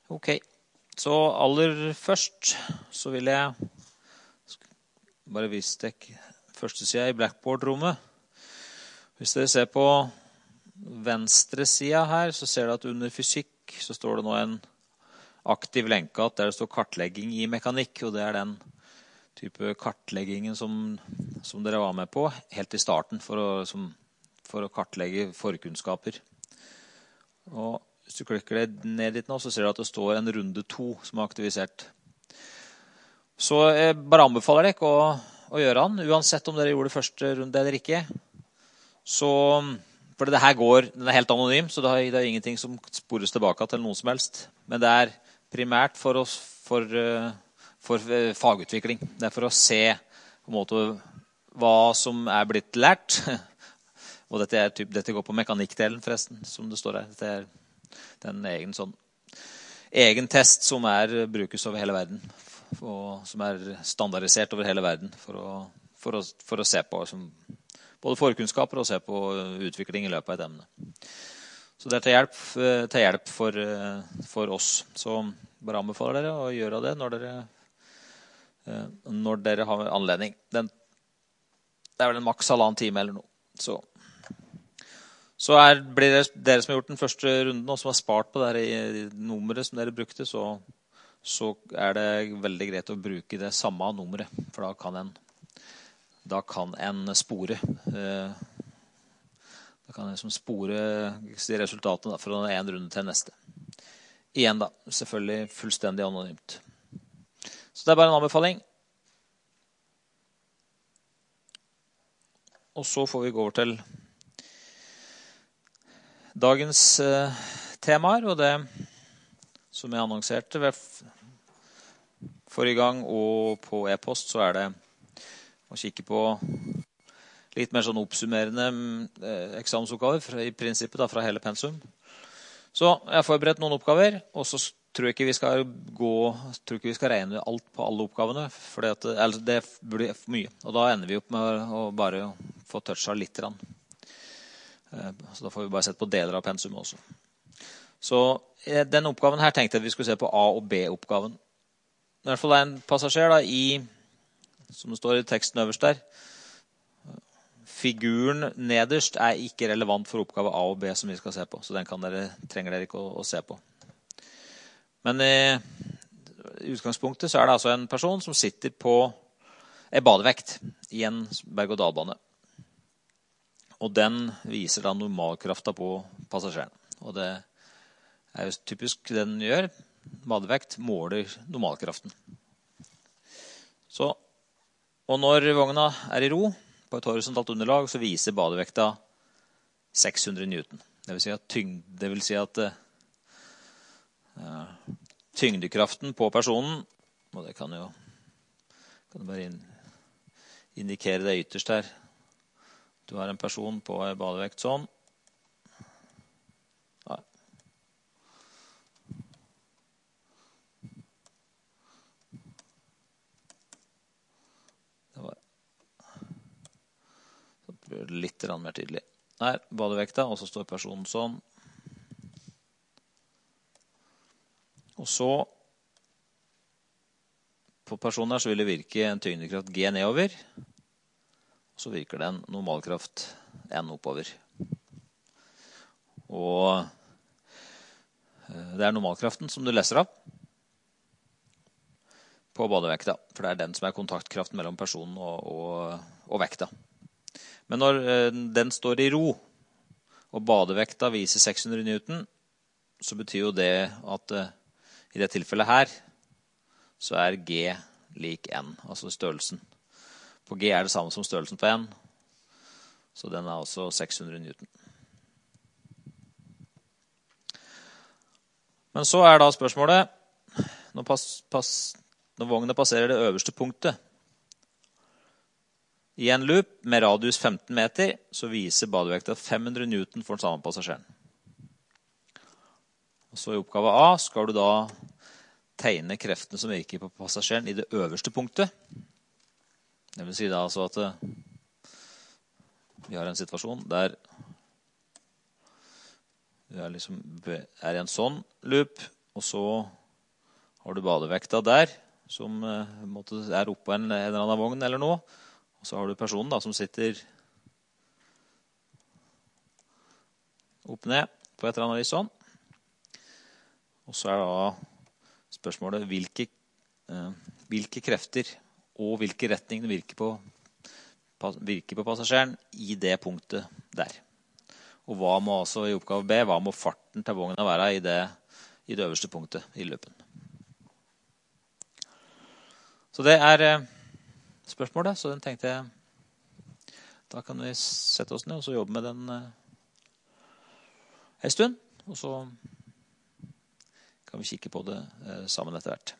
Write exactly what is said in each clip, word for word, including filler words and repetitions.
Ok, så aller først så vil jeg bare vise deg første siden i Blackboard-rommet. Hvis dere ser på venstre siden her, så ser dere at under fysikk så står det nå en aktiv lenkat der det står kartlegging i mekanikk, og det er den type kartleggingen som, som dere var med på helt i starten for å, som, for å kartlegge forkunnskaper. Og hvis du klikker deg ned dit nå, så ser du at det står en runde to som er aktivisert. Så jeg bare anbefaler dere å, å gjøre den, uansett om dere gjorde det første runde eller ikke. Så, for det her går, den er helt anonym, så det er, det er ingenting som spores tilbake til noen som helst. Men det er primært for, oss, for, for fagutvikling. Det er for å se på en måte hva som er blitt lært. Og dette, er, typ, dette går på mekanikkdelen forresten, som det står her. Dette er den egen sånn egen test som er brukes over hele verden, og som er standardisert over hele verden for å, for å, for å se på som, både forkunnskaper og se på utvikling i løpet av et emne. Så det er til hjelp, til hjelp for, for oss. Så bare anbefaler dere å gjøre det når dere, når dere har anledning. Den, det er vel en maks halvannen time eller noe. Så Så er, blir det dere som har gjort den første runden, og som har spart på det her nummeret som dere brukte, så, så er det veldig greit å bruke det samme nummeret, for da kan en, da kan en spore, eh, da kan en liksom spore resultatene fra en runde til neste. Igjen da, selvfølgelig fullstendig anonymt. Så det er bare en anbefaling. Og så får vi gå over til dagens eh, temaer, og det som jeg annonserte ved forrige gang og på e-post, så er det å kikke på litt mer sånn oppsummerende eh, eksamensoppgaver fra, i prinsippet da, fra hele pensum. Så jeg har forberedt noen oppgaver, og så tror jeg ikke vi skal gå, tror ikke vi skal regne alt på alle oppgavene, for det, eller det blir for mye, og da ender vi opp med å bare få toucha litt grann. Så da får vi bare sett på deler av pensum også. Så denne oppgaven her tenkte jeg at vi skulle se på A- og B-oppgaven. I hvert fall er en passasjer da i, som det står i teksten øverst der, figuren nederst er ikke relevant for oppgave A og B som vi skal se på, så den kan dere, trenger dere ikke å, å se på. Men i, i utgangspunktet så er det altså en person som sitter på en badevekt i en berg- og dalbane. Og den viser da normalkraften på passasjeren. Og det er jo typisk det den gjør. Badevekt måler normalkraften. Så, og når vogna er i ro på et horisontalt underlag, så viser badevekta seks hundre newton. Det vil si at, tyngd, det vil si at uh, tyngdekraften på personen, og det kan jo kan bare in, indikere det ytterst her. Du har en person på en badevekt sånn. Ja. Det var så blir det litt mer tydelig. Her, badevekta, og så står personen sånn. Og så på personen her så vil det virke en tyngdekraft G nedover. Så virker det en normalkraft N oppover. Og det er normalkraften som du leser av på badevekta, for det er den som er kontaktkraften mellom personen og, og, og vekta. Men når den står i ro, og badevekta viser seks hundre newton, så betyr jo det at i det tilfellet her, så er G lik N, altså størrelsen. På G er det samme som størrelsen på N, så den er altså seks hundre newton. Men så er da spørsmålet, når, pass, pass, når vognen passerer det øverste punktet, i en loop med radius femten meter, så viser badevekta fem hundre newton for den samme passasjeren. Og så i oppgave A skal du da tegne kreftene som virker på passasjeren i det øverste punktet. Det vil si da altså at vi har en situasjon der vi er, liksom, er i en sånn loop, og så har du badevekta der, som eh, måtte, er oppe på en, en eller annen vogn eller noe. Og så har du personen da, som sitter opp ned på et eller annet vis sånn. Og så er da spørsmålet hvilke, eh, hvilke krefter og hvilke retning det virker på, virker på passasjeren i det punktet der. Og hva må altså i oppgave B, hva må farten til vogna være i det, i det øverste punktet i løpen. Så det er eh, spørsmålet, så den tenkte jeg, da kan vi sette oss ned og så jobbe med den eh, en stund, og så kan vi kikke på det eh, sammen etter hvert.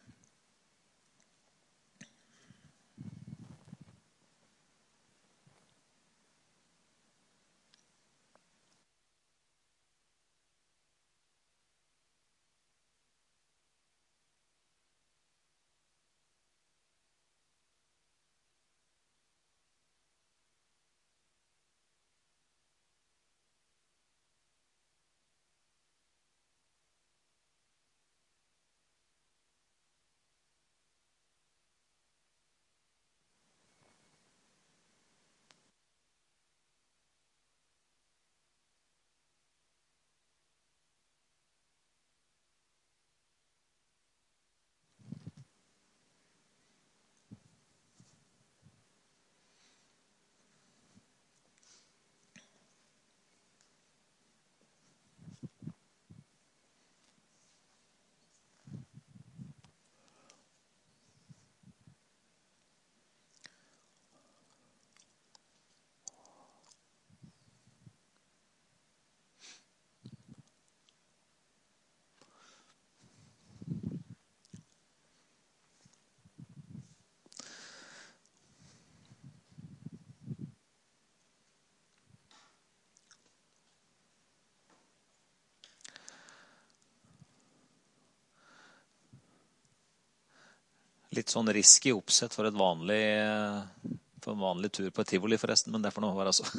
Litt sånn risky oppsett for, et vanlig, for en vanlig tur på et tivoli forresten, men det får noe være altså.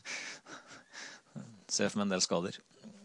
Se for meg en del skader.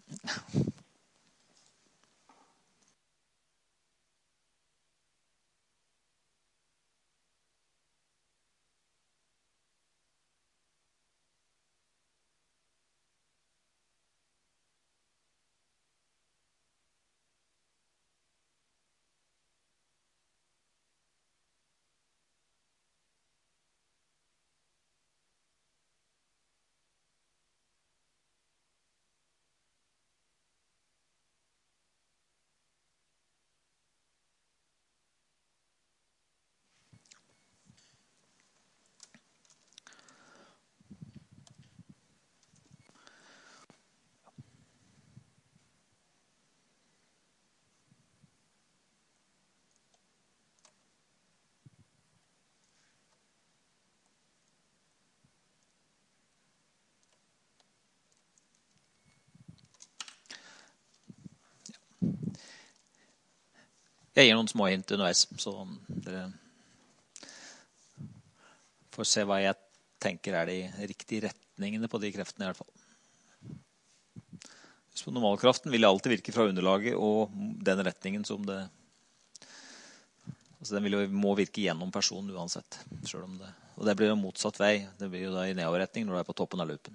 Jeg gir noen små hint underveis, så dere får se hva jeg tenker er de riktige retningene på de kreftene i hvert fall. Så normalkraften vil alltid virke fra underlaget og den retningen som det, altså den vil jo, må virke gjennom personen uansett, selv om det, og det blir jo motsatt vei, det blir jo da i nedoverretning når du er på toppen av loopen.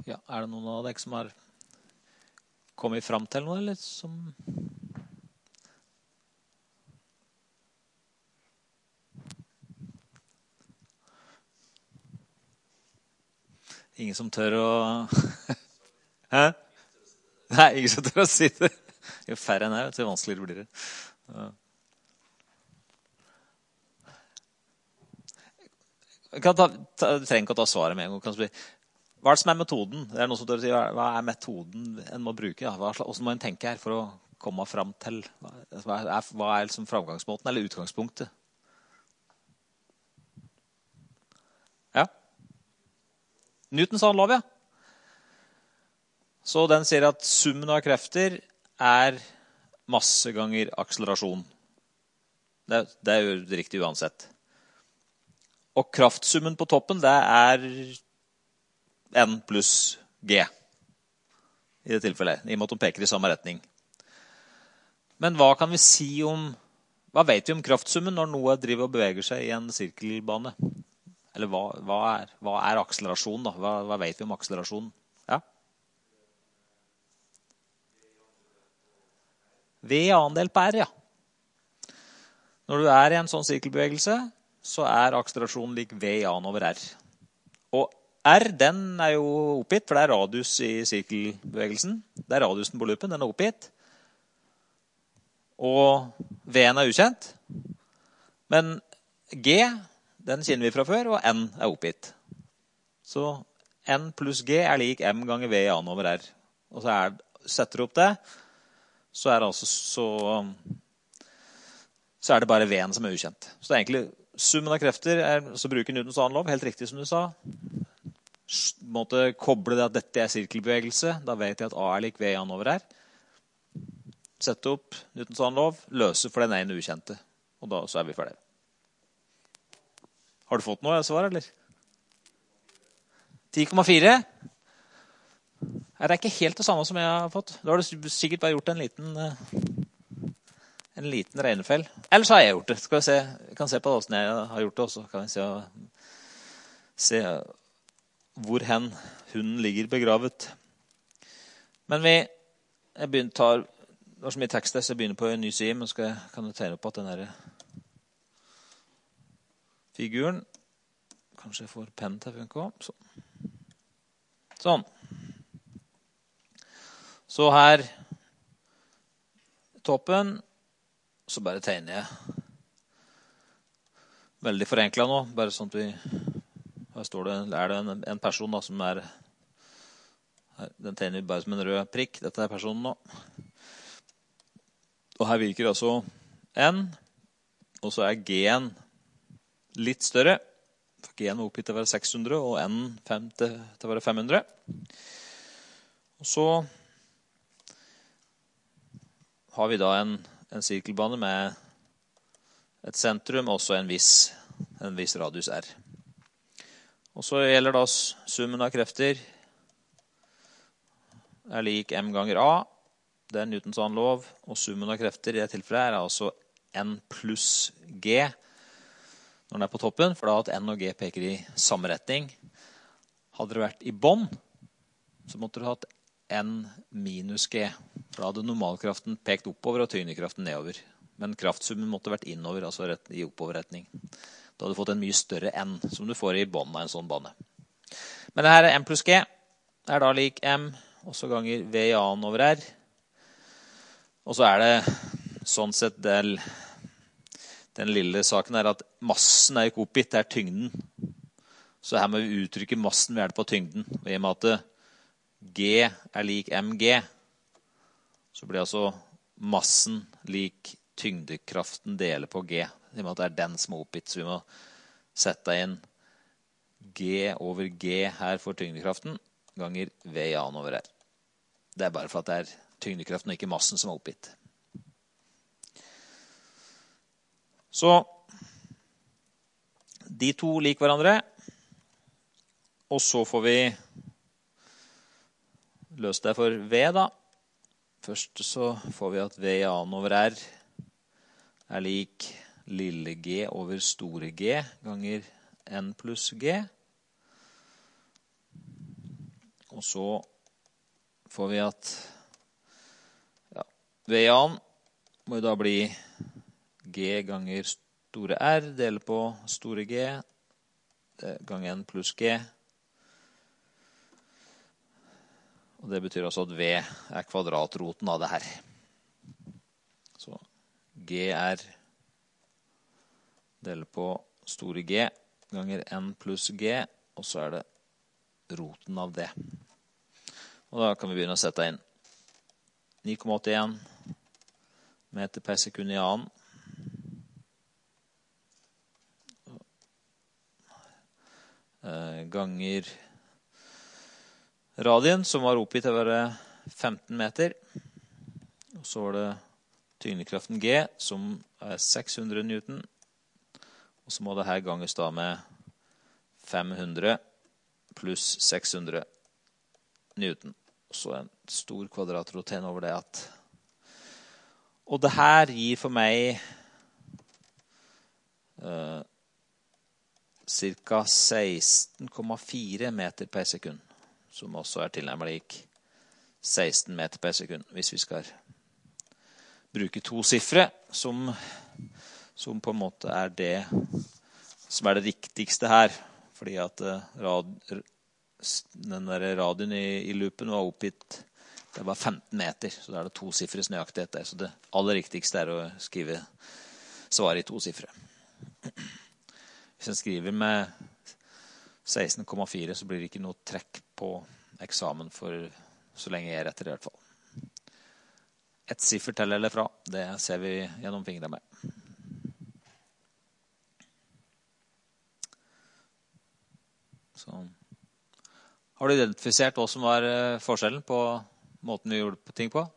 Ja, er det noen av dere som har kommet frem til noe, eller som... Ingen som tør å... Hæ? Nei, ingen som tør å si det. Jo færre enn her, så vanskeligere blir det. Ja. Kan ta, ta, du trenger ikke å ta svaret med en gang. Kan si, hva er det som er metoden? Det er noen som tør å si, hva er metoden en må bruke? Ja, hva, hvordan må en tenke her for å komme frem til? Hva er, hva er liksom framgangsmåten eller utgangspunktet? Ja. Newtons lov, ja. Så den sier at summen av krefter er masse ganger akselerasjon. Det, det er jo riktig uansett. Og kraftsummen på toppen, det er N pluss G. I det tilfellet, i og med at de peker i samme retning. Men hva kan vi si om, hva vet vi om kraftsummen når noe driver og beveger seg i en sirkelbane? Eller hva, hva, er, hva er akselerasjon da? Hva, hva vet vi om akselerasjon? Ja? V andel på R, ja. Når du er i en sånn sirkelbevegelse, så er akselerasjonen lik V an over R. Og R, den er jo oppgitt, for det er radius i sirkelbevegelsen. Det er radiusen på loopen, den er oppgitt. Og V-en er ukjent. Men G, den kjenner vi fra før, og N er oppgitt. Så N pluss G er lik M ganger V an over R. Og så er, setter du opp det, så er det altså så, så er det bare V-en som er ukjent. Så det er egentlig summen av krefter, er, så bruker Newtons annen lov, helt riktig som du sa. Måtte koble det at dette er sirkelbevegelse, da vet jeg at A er lik V an over R. Sette opp Newtons annen lov, løse for den ene ukjente. Og da så er vi ferdige. Har du fått noe svar, eller? ti komma fire? Er det ikke helt det samme som jeg har fått? Da har du sikkert bare gjort en liten, en liten regnefeil. Eller så har jeg gjort det. Skal vi se, vi kan se på hvordan jeg har gjort det også. Kan vi se, se hvor hen hunden ligger begravet. Men vi, jeg begynner, tar, det var så mye tekst der, så jeg begynner på en ny side, men skal jeg, kan jeg tegne opp at den der figuren, kanskje jeg får penn til å funke også. Sånn. Sånn. Så her toppen, så bare tegner jeg. Veldig forenklet nå, bare sånn at vi, her står det, er det en, en person da, som er, her, den tegner vi bare som en rød prikk, dette er personen nå. Og her virker altså N, og så er G-en litt større. For G-en var oppgitt til å være seks hundre, og N fem til, til å være fem hundre. Og så har vi da en, en sirkelbane med et sentrum, og også en viss, en viss radius R. Og så gjelder da summen av krefter er lik M ganger A. Det er Newtons annen lov, og summen av krefter i det tilfellet er altså N pluss G når den er på toppen, for da at N og G peker i samme retning. Hadde det vært i bånd, så måtte du hatt N minus G, for da hadde normalkraften pekt oppover og tyngdekraften nedover. Men kraftsummen måtte vært innover, altså rett, i oppoverretning. Da hadde du fått en mye større N, som du får i bånd av en sånn bane. Men det her er M pluss G, er da lik M, og så ganger V an over R. Og så er det sånn sett del, den lille saken er at massen er ikke oppgitt, det er tyngden. Så her må vi uttrykke massen ved hjelp av tyngden. Og i og med at G er lik mg, så blir altså massen lik tyngdekraften deler på G. I og med at det er den som er oppgitt, så vi må sette inn G over G her for tyngdekraften, ganger V an over R. Det er bare for at det er tyngdekraften og ikke massen som er oppgitt. Så de to lik hverandre, og så får vi løse det for V da. Først så får vi at V an over R er lik lille g over store G ganger N pluss G. Og så får vi at ja, V-an må jo da bli G ganger store R, dele på store G, ganger N pluss G. Og det betyr også at V er kvadratroten av det her. Så G er dele på store G ganger N pluss G, og så er det roten av det. Og da kan vi begynne å sette inn ni komma åttien meter per sekund i annen. Ganger radien, som var oppgitt til å være femten meter. Og så var det tyngdekraften G, som er seks hundre newton. Og så må det her ganges da med fem hundre pluss seks hundre newton. Og så en stor kvadratroten over det at... Og det her gir for meg uh, cirka seksten komma fire meter per sekund, som også er tilnærmet lik seksten meter per sekund, hvis vi skal bruke to siffre, som, som på en måte er det som er det riktigste her, fordi at rad, den der radien i, i loopen var oppgitt, det var femten meter, så da er det to siffres nøyaktighet der, så det aller riktigste er å skrive svar i to siffre. Hvis jeg skriver med seksten komma fire, så blir det ikke noe trekk på eksamen for så lenge jeg er etter i hvert fall. Et siffer til eller fra, det ser vi gjennom fingrene med. Så. Har du identifisert hva som var forskjellen på måten vi gjorde ting på?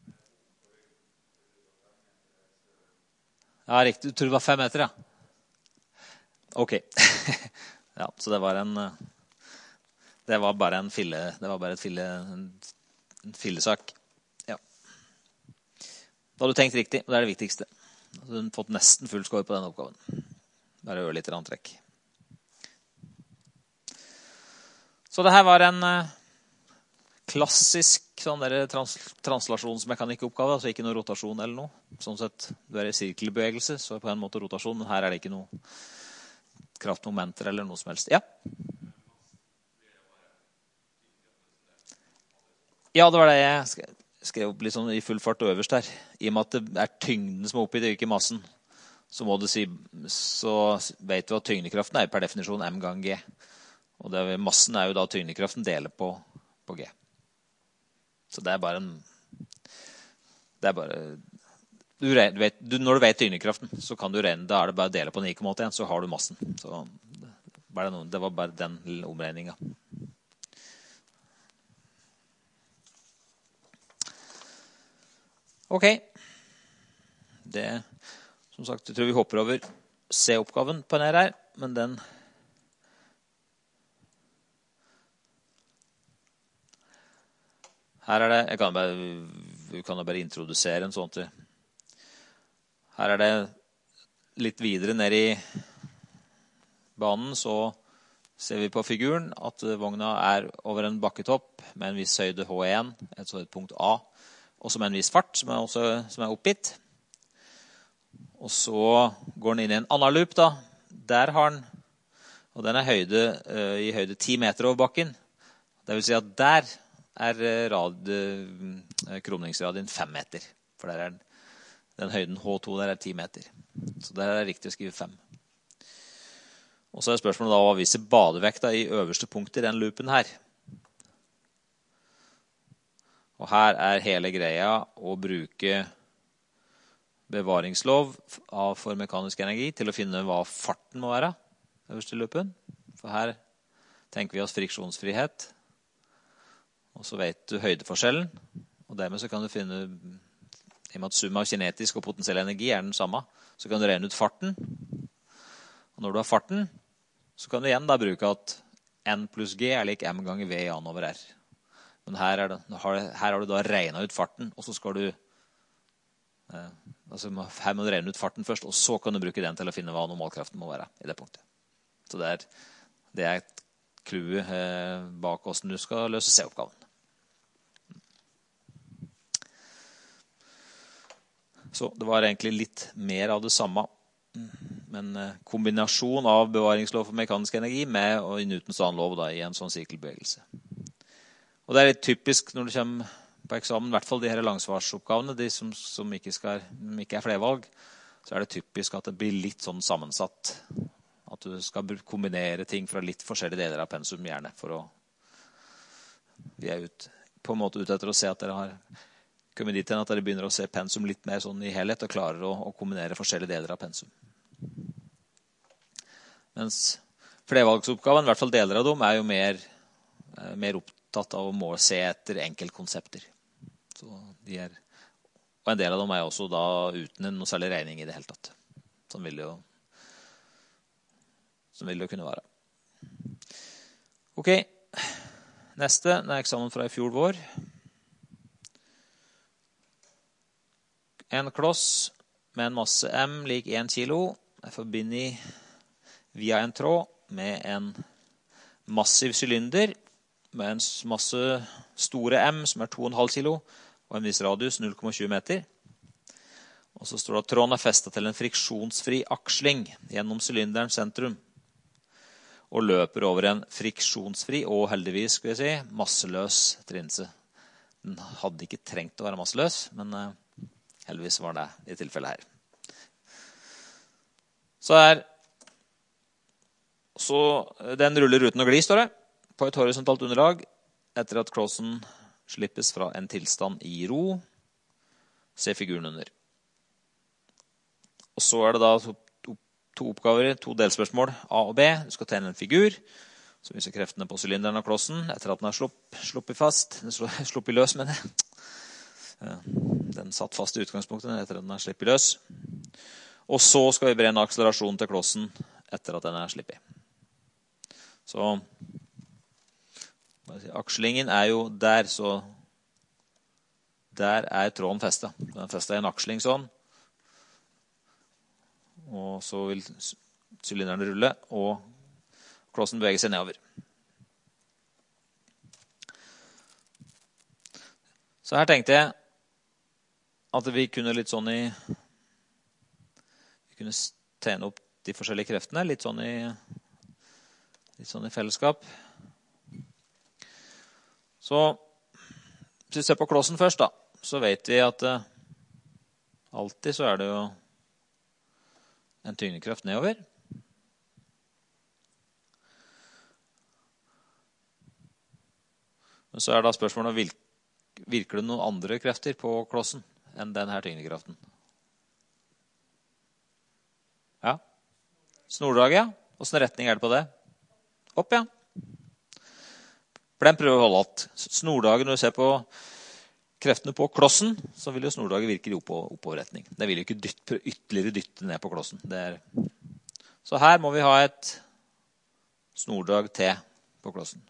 Ja, riktig. Du tror det var fem meter, ja? Ok. Ja, så det var en det var bare en fille, det var bare et fille, en, en fillesak. Ja. Da har du tenkt riktig, og det er det viktigste. Du har fått nesten full score på denne oppgaven. Bare gjør litt antrekk. Så det her var en klassisk sånn der trans translasjonsmekanikkoppgave, altså ikke noe rotasjon eller noe. Sånn sett, du er i sirkelbevegelse, så er på en måte rotasjon, men her er det ikke noe kraftmomenter eller noe som helst. Ja. Ja, det var det jeg skrev, skrev opp litt sånn i full fart øverst her. I og med at det er tyngden som er oppe i det, ikke massen, så må du si, så vet du at tyngdekraften er per definisjon M gang G. Og det, massen er jo da tyngdekraften deler på, på G. Så det er bare en, det er bare, du vet, du, når du vet tyngdekraften, så kan du regne, da er det bare å dele på ni komma åtte, så har du massen. Så bare noen, det var bare den lille omregningen. Ok. Det, som sagt, jeg tror vi hopper over C-oppgaven på denne her, men den her er det, jeg kan bare, vi kan bare introdusere en sånn til. Her er det litt videre ned i banen, så ser vi på figuren at vogna er over en bakketopp med en viss høyde H en, et sånt punkt A, og med en viss fart som er, også, som er oppgitt. Og så går den inn i en annen loop da. Der har den, og den er høyde, uh, i høyde ti meter over bakken. Det vil si at der er rad, krumningsradien fem meter. For der er den høyden H to, der er ti meter. Så der er det riktig å skrive fem. Og så er spørsmålet da hva viser badevekta i øverste punktet i den loopen her. Og her er hele greia å bruke bevaringslov for mekanisk energi til å finne hva farten må være øverst i loopen. For her tenker vi oss friksjonsfrihet. Og så vet du høydeforskjellen, og dermed så kan du finne, i og med at sum av kinetisk og potensiell energi er den samme, så kan du regne ut farten. Og når du har farten, så kan du igjen da bruke at N pluss G er lik M ganger V i an over R. Men her, er det, her har du da regnet ut farten, og så skal du, eh, altså her må du regne ut farten først, og så kan du bruke den til å finne hva normalkraften må være i det punktet. Så det er, det er clouet eh, bak hvordan du skal løse C-oppgaven. Så det var egentlig litt mer av det samme, men eh, kombinasjon av bevaringslov for mekanisk energi med og Newtons annen lov da, i en sånn sirkelbevegelse. Og det er litt typisk når du kommer på eksamen, i hvert fall de her langsvarsoppgavene, de som, som ikke, skal, ikke er flervalg, så er det typisk at det blir litt sånn sammensatt. At du skal kombinere ting fra litt forskjellige deler av pensum, gjerne, for å vi er ut, på en måte ute etter å se at dere har kommet dit igjen, at dere begynner å se pensum litt mer sånn i helhet, og klarer å, å kombinere forskjellige deler av pensum. Mens flervalgsoppgaven, i hvert fall deler av dem, er jo mer, mer opptatt av å må se etter enkeltkonsepter. Så de er, og en del av dem er også da uten noe særlig regning i det hele tatt. Sånn vil det jo, sånn vil det jo kunne være. Ok, neste det er eksamen fra i fjor vår. En kloss med en masse M lik en kilo er forbindet via en tråd med en massiv cylinder med en masse store M som er to komma fem kilo og en viss radius null komma tjue meter. Og så står det at tråden er festet til en friksjonsfri aksling gjennom cylinderens sentrum og løper over en friksjonsfri og heldigvis skal vi si, masseløs trinse. Den hadde ikke trengt å være masseløs, men heldigvis var det i tilfellet her. Så er så den ruller uten å gli, står det, på et horisontalt underlag etter at klossen slippes fra en tilstand i ro. Se figuren under. Og så er det da to, to, to oppgaver, to delspørsmål, A og B. Du skal tegne en figur som viser kreftene på cylinderen av klossen etter at den er slupp, sluppet fast, sluppet løs med det. Den satt fast i utgangspunktet etter at den er slippet løs. Og så skal vi beregne akselerasjon til klossen etter at den er slippet. Så akslingen er jo der, så der er tråden festet. Den er festet i en aksling sånn. Og så vil cylinderen rulle, og klossen beveger seg nedover. Så her tenkte jeg at vi kunne litt sånn i vi kunne tegne opp de forskjellige kreftene litt sånn i litt sånn i fellesskap. Så hvis vi ser på klossen først da, så vet vi at uh, alltid så er det jo en tyngdekraft nedover. Men så er da spørsmålet, virker det noen andre krefter på klossen enn denne tyngdekraften? Ja. Snordraget, ja. Hvordan retning er det på det? Opp, ja. For den prøver å holde alt. Snordraget, når du ser på kreftene på klossen, så vil jo snordraget virke i oppoverretning. Det vil jo ikke dytte, ytterligere dytte ned på klossen. Det er... Så her må vi ha et snordrag T på klossen.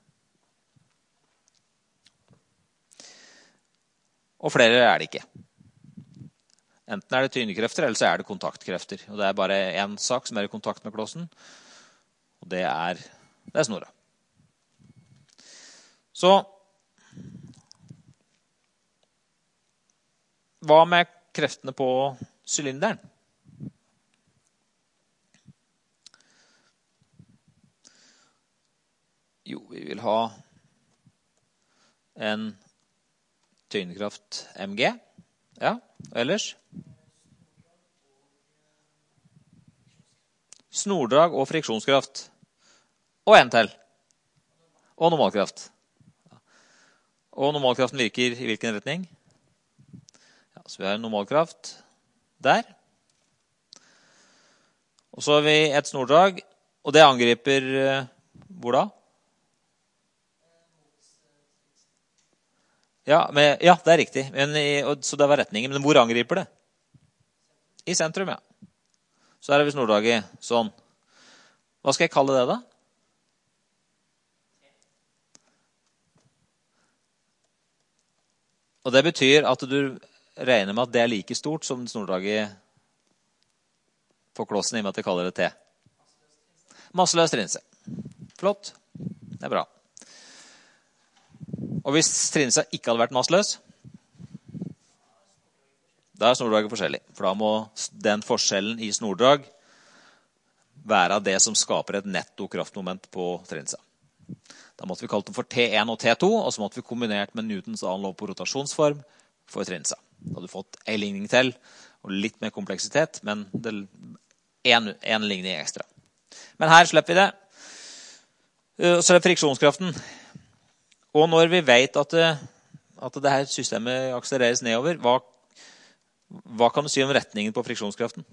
Og flere er det ikke. Enten er det tyngdekrefter, eller så er det kontaktkrefter. Og det er bare en sak som er i kontakt med klossen, og det er, det er snorra. Så, hva med kreftene på cylinderen? Jo, vi vil ha en tyngdekraft M G. Ja, og ellers? Snordrag og friksjonskraft. Og en til. Og normalkraft. Og normalkraften virker i hvilken retning? Ja, så vi har en normalkraft der. Og så har vi et snordrag, og det angriper hvor da? Ja, men, ja, det er riktig. Men, så det var retningen. Men hvor angriper det? I sentrum, ja. Så her har vi snordraget sånn. Hva skal jeg kalle det da? Og det betyr at du regner med at det er like stort som snordraget på klossen, i og med at jeg kaller det T. Masseløs trinse. Flott. Det er bra. Og hvis Trinsa ikke hadde vært masseløs, da er snordraget forskjellig. For da må den forskjellen i snordrag være det som skaper et netto kraftmoment på Trinsa. Da måtte vi kalt det for T en og T to, og så måtte vi kombinert med Newtons annen lov på rotasjonsform for Trinsa. Da hadde du fått en ligning til, og litt mer kompleksitet, men det er en, en ligning ekstra. Men her slipper vi det. Så er det friksjonskraften. Og når vi vet at, det, at det her systemet akselereres nedover, hva, hva kan du si om retningen på friksjonskraften?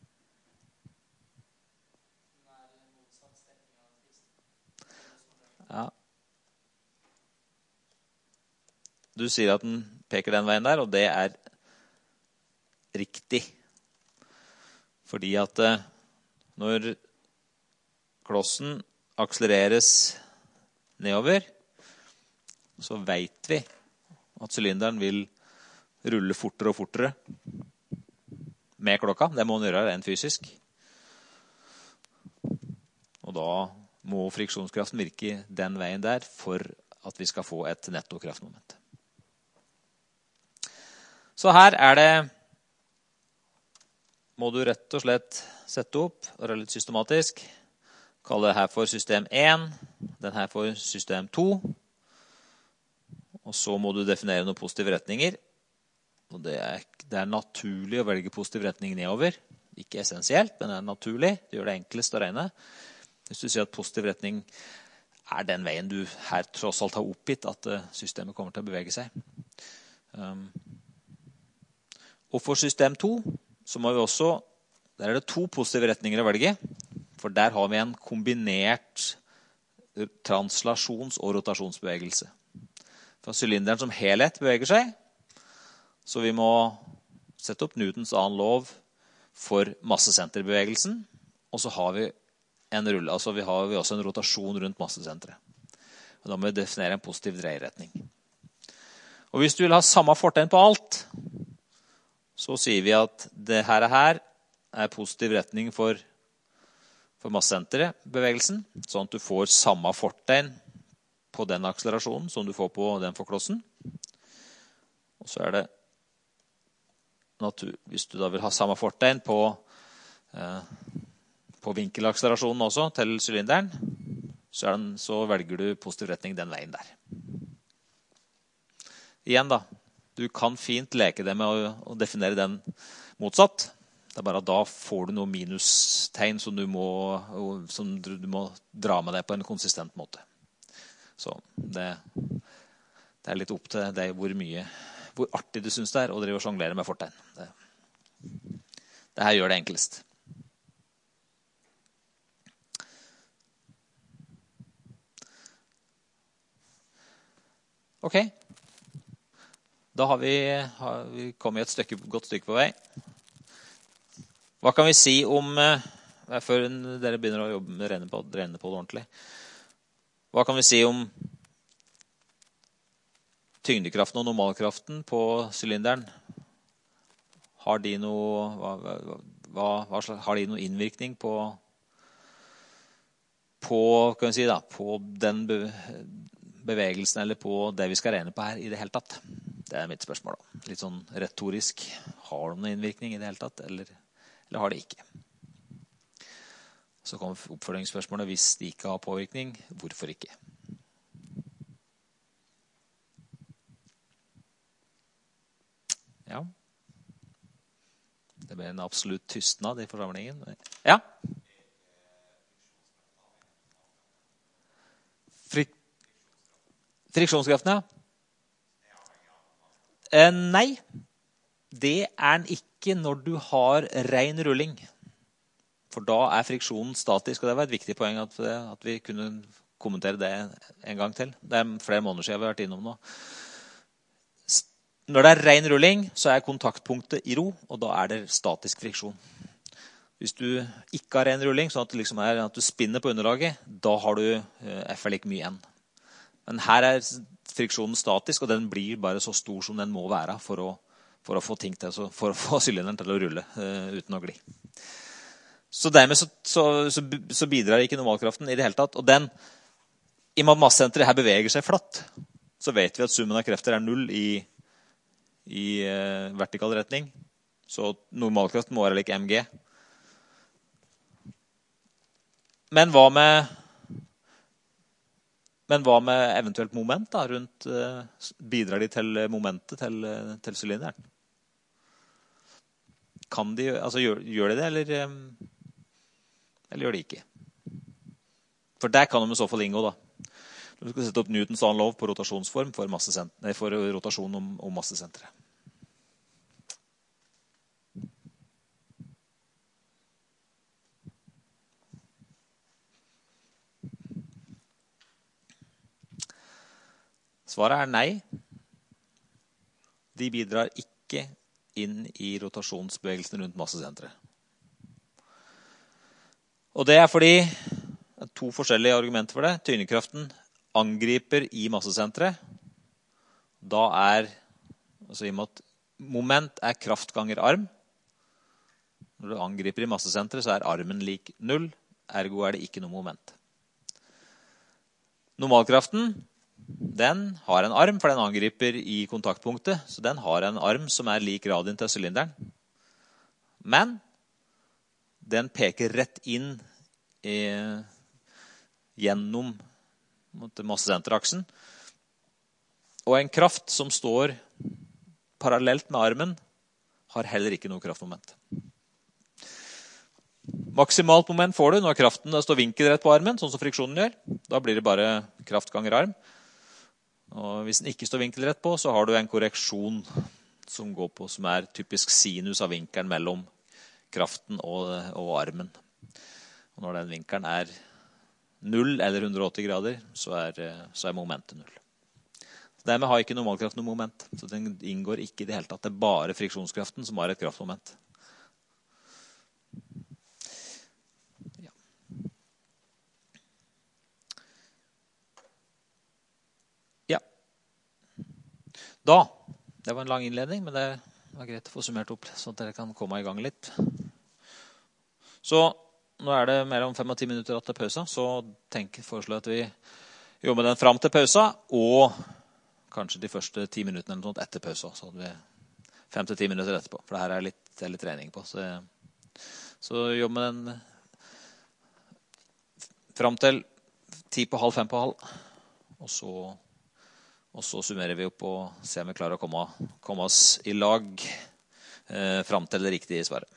Ja. Du sier at den peker den veien der, og det er riktig. Fordi at når klossen akselereres nedover, så vet vi at sylinderen vil rulle fortere og fortere med klokka. Det må den gjøre rent fysisk. Og da må friksjonskraften virke den veien der for at vi skal få et netto kraftmoment. Så her er det, må du rett og slett sette opp, og det er litt systematisk, kalle det her for system én, den her for system to, og så må du definere noen positive retninger. Og det er, det er naturlig å velge positiv retning nedover. Ikke essensielt, men det er naturlig. Det gjør det enklest å regne. Hvis du sier at positiv retning er den veien du her tross alt har oppgitt at systemet kommer til å bevege seg. Um, og for system to, så må vi også, der er det to positive retninger å velge. For der har vi en kombinert translasjons- og rotasjonsbevegelse. For sylinderen som helhet beveger seg, så vi må sette opp Newtons annen lov for massesenterbevegelsen, og så har vi en rulle, altså vi har vi også en rotasjon rundt massesenteret. Og da må vi definere en positiv dreieretning. Og hvis du vil ha samme fortegn på alt, så sier vi at det her, her er positiv retning for, for massesenteret bevegelsen, sånn at du får samme fortegn på den akselerasjonen som du får på den for klossen. Og så er det natur, hvis du da vil ha samme fortegn på, eh, på vinkelakselerasjonen også til sylinderen, så, er den, så velger du positiv retning den veien der. Igjen da, du kan fint leke det med å, å definere den motsatt. Det er bare at da får du noe minustegn som du må, som du må dra med deg på en konsistent måte. Så det, det er litt opp til deg hvor mye, hvor artig du synes det er å drive og sjonglere med fortegn. Det, det her gjør det enklest. Ok. Da har vi, har vi kommet et stykke, godt stykke på vei. Hva kan vi si om, før dere begynner å jobbe med renne på, renne på det ordentlig, hva kan vi si om tyngdekraften og normalkraften på sylinderen? Har de noe, hva, hva, hva, har de noe innvirkning på, på, kan vi si da, på den bevegelsen eller på det vi skal regne på her i det hele tatt? Det er mitt spørsmål da. Litt sånn retorisk. Har de noen innvirkning i det hele tatt, eller, eller har de ikke? Så kommer oppfølgingsspørsmålet, hvis de ikke har påvirkning, hvorfor ikke? Ja. Det ble en absolutt tystnad i forsamlingen. Ja. Frik Friksjonskraften, ja. Eh, nei, det er den ikke når du har ren rulling. For da er friksjonen statisk, og det var et viktig poeng at, at vi kunne kommentere det en gang til. Det er flere måneder siden vi har vært innom nå. Når det er ren rulling, så er kontaktpunktet i ro, og da er det statisk friksjon. Hvis du ikke har ren rulling, sånn at, det liksom er, at du spinner på underlaget, da har du F L ikke mye igjen. Men her er friksjonen statisk, og den blir bare så stor som den må være for å, for å få ting til, for å få sylinderen til å rulle uh, uten å gli. Så dermed så, så, så, så bidrar ikke normalkraften i det hele tatt. Og den, I og med at massesenteret her beveger seg flatt, så vet vi at summen av krefter er null i, i eh, vertikal retning. Så normalkraften må være lik mg. Men hva med, men hva med eventuelt moment da, rundt, eh, bidrar de til momentet til, til sylinderen? Kan de, altså gjør, gjør de det, eller, eh, eller gjør de ikke? For der kan de i så fall inngå da. Du skal sette opp Newtons annen lov på rotasjonsform for, nei, for rotasjon om, om massesenteret. Svaret er nei. De bidrar ikke inn i rotasjonsbevegelsen rundt massesenteret. Og det er fordi det er to forskjellige argumenter for det. Tyngdekraften angriper i massesenteret. Da er, altså i og med at moment er kraft ganger arm. Når du angriper i massesenteret, så er armen lik null. Ergo er det ikke noe moment. Normalkraften, den har en arm, for den angriper i kontaktpunktet. Så den har en arm som er lik radien til sylinderen. Men den peker rett inn i, gjennom massesenteraksen. Og en kraft som står parallelt med armen har heller ikke noe kraftmoment. Maksimalt moment får du når kraften står vinkelrett på armen, sånn som friksjonen gjør. Da blir det bare kraft ganger arm. Og hvis den ikke står vinkelrett på, så har du en korreksjon som går på, som er typisk sinus av vinkelen mellom kraften og, og armen. Og når den vinkelen er null eller hundre og åtti grader, så er, så er momentet null. Så dermed har ikke normalkraft noe moment. Så den inngår ikke i det hele tatt. Det er bare friksjonskraften som har et kraftmoment. Ja. Ja. Da, det var en lang innledning, men det var greit å få summert opp, så at dere kan komme i gang litt. Så nå er det mellom fem og ti minutter til pausa, så tenk, foreslår jeg at vi jobber den frem til pausa, og kanskje de første ti minuttene eller noe etter pausa, så hadde vi fem til ti minutter etterpå, for det her er litt, det er litt trening på. Så, så jobber den frem til ti på halv, fem på halv, og så, og så summerer vi opp og ser om vi klarer å komme, komme oss i lag eh, frem til det riktige svaret.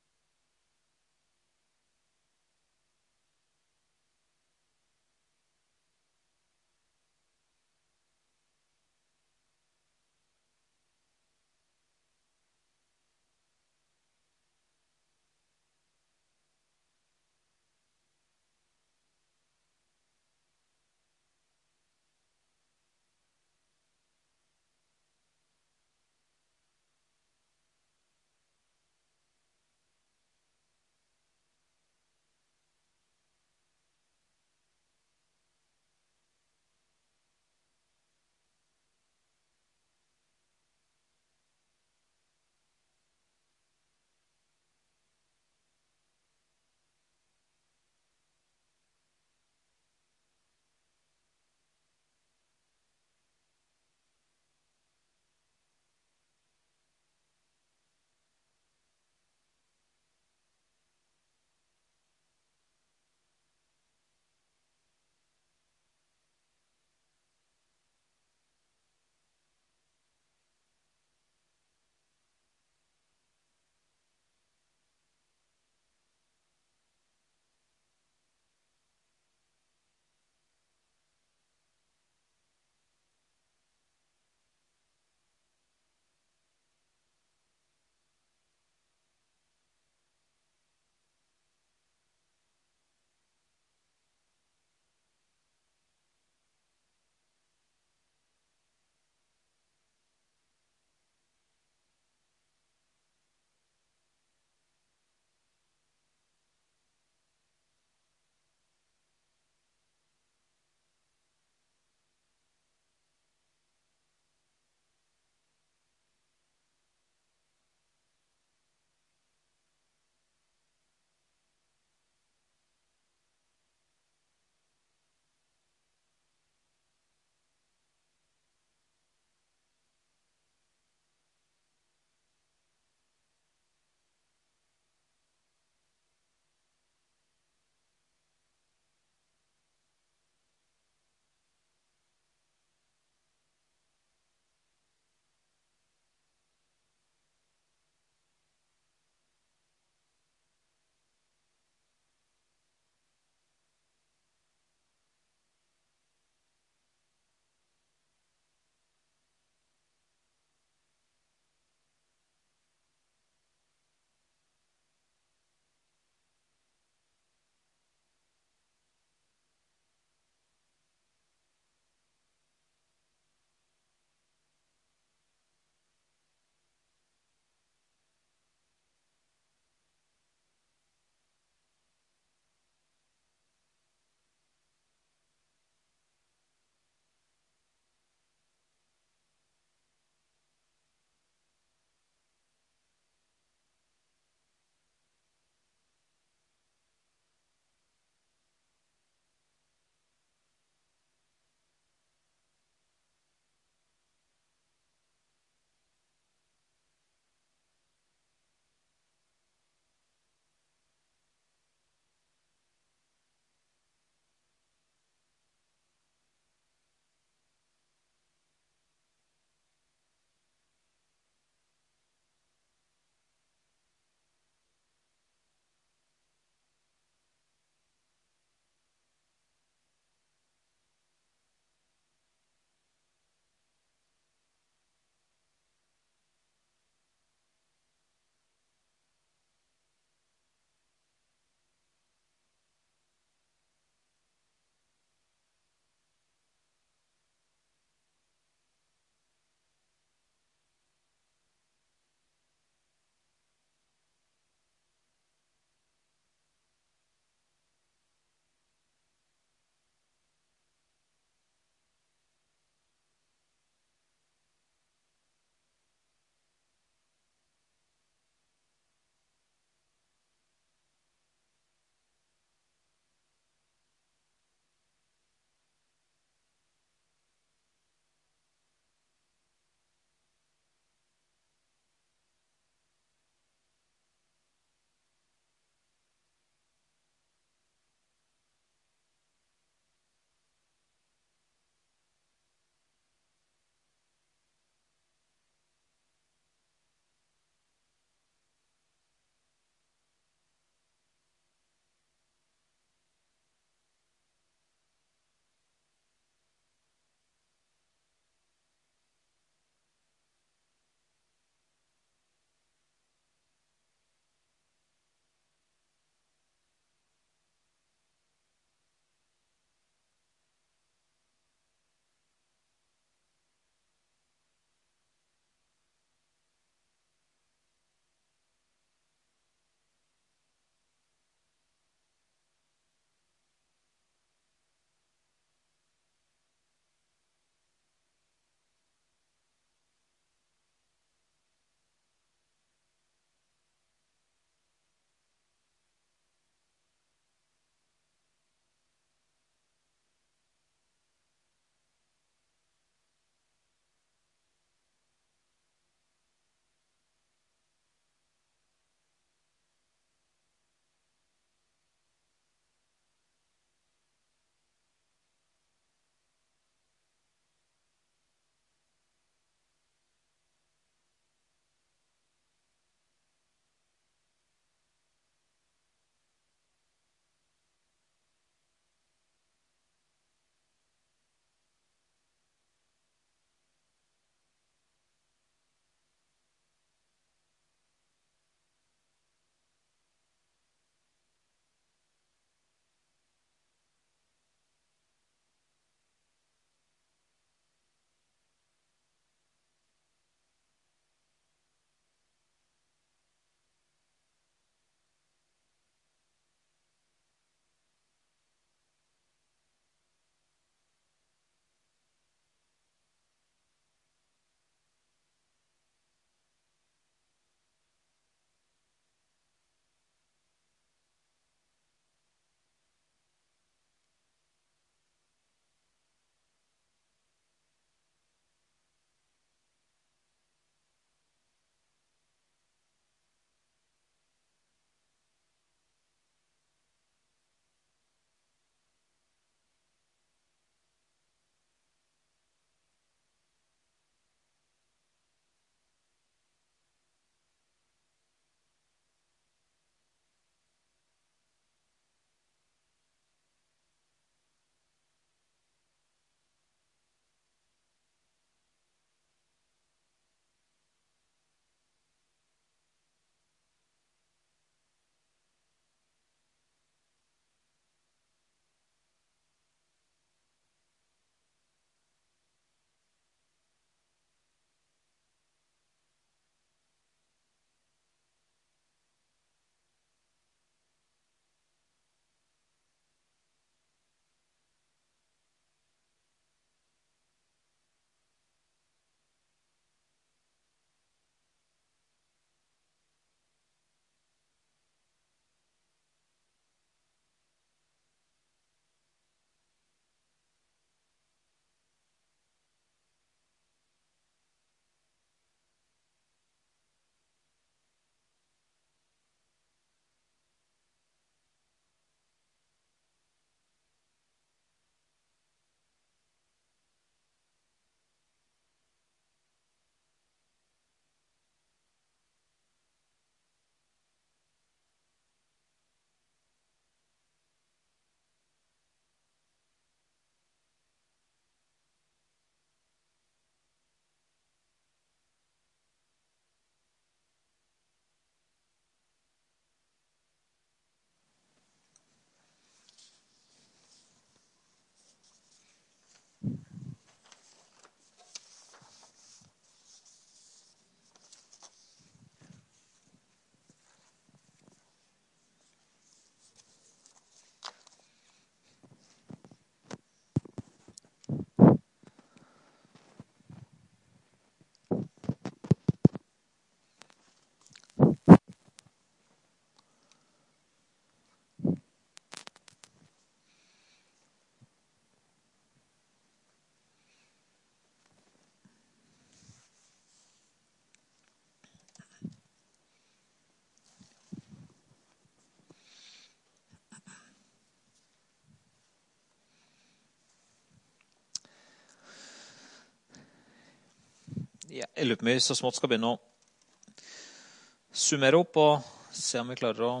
Ja, jeg lurer på om vi så smått skal begynne å summere opp og se om vi klarer å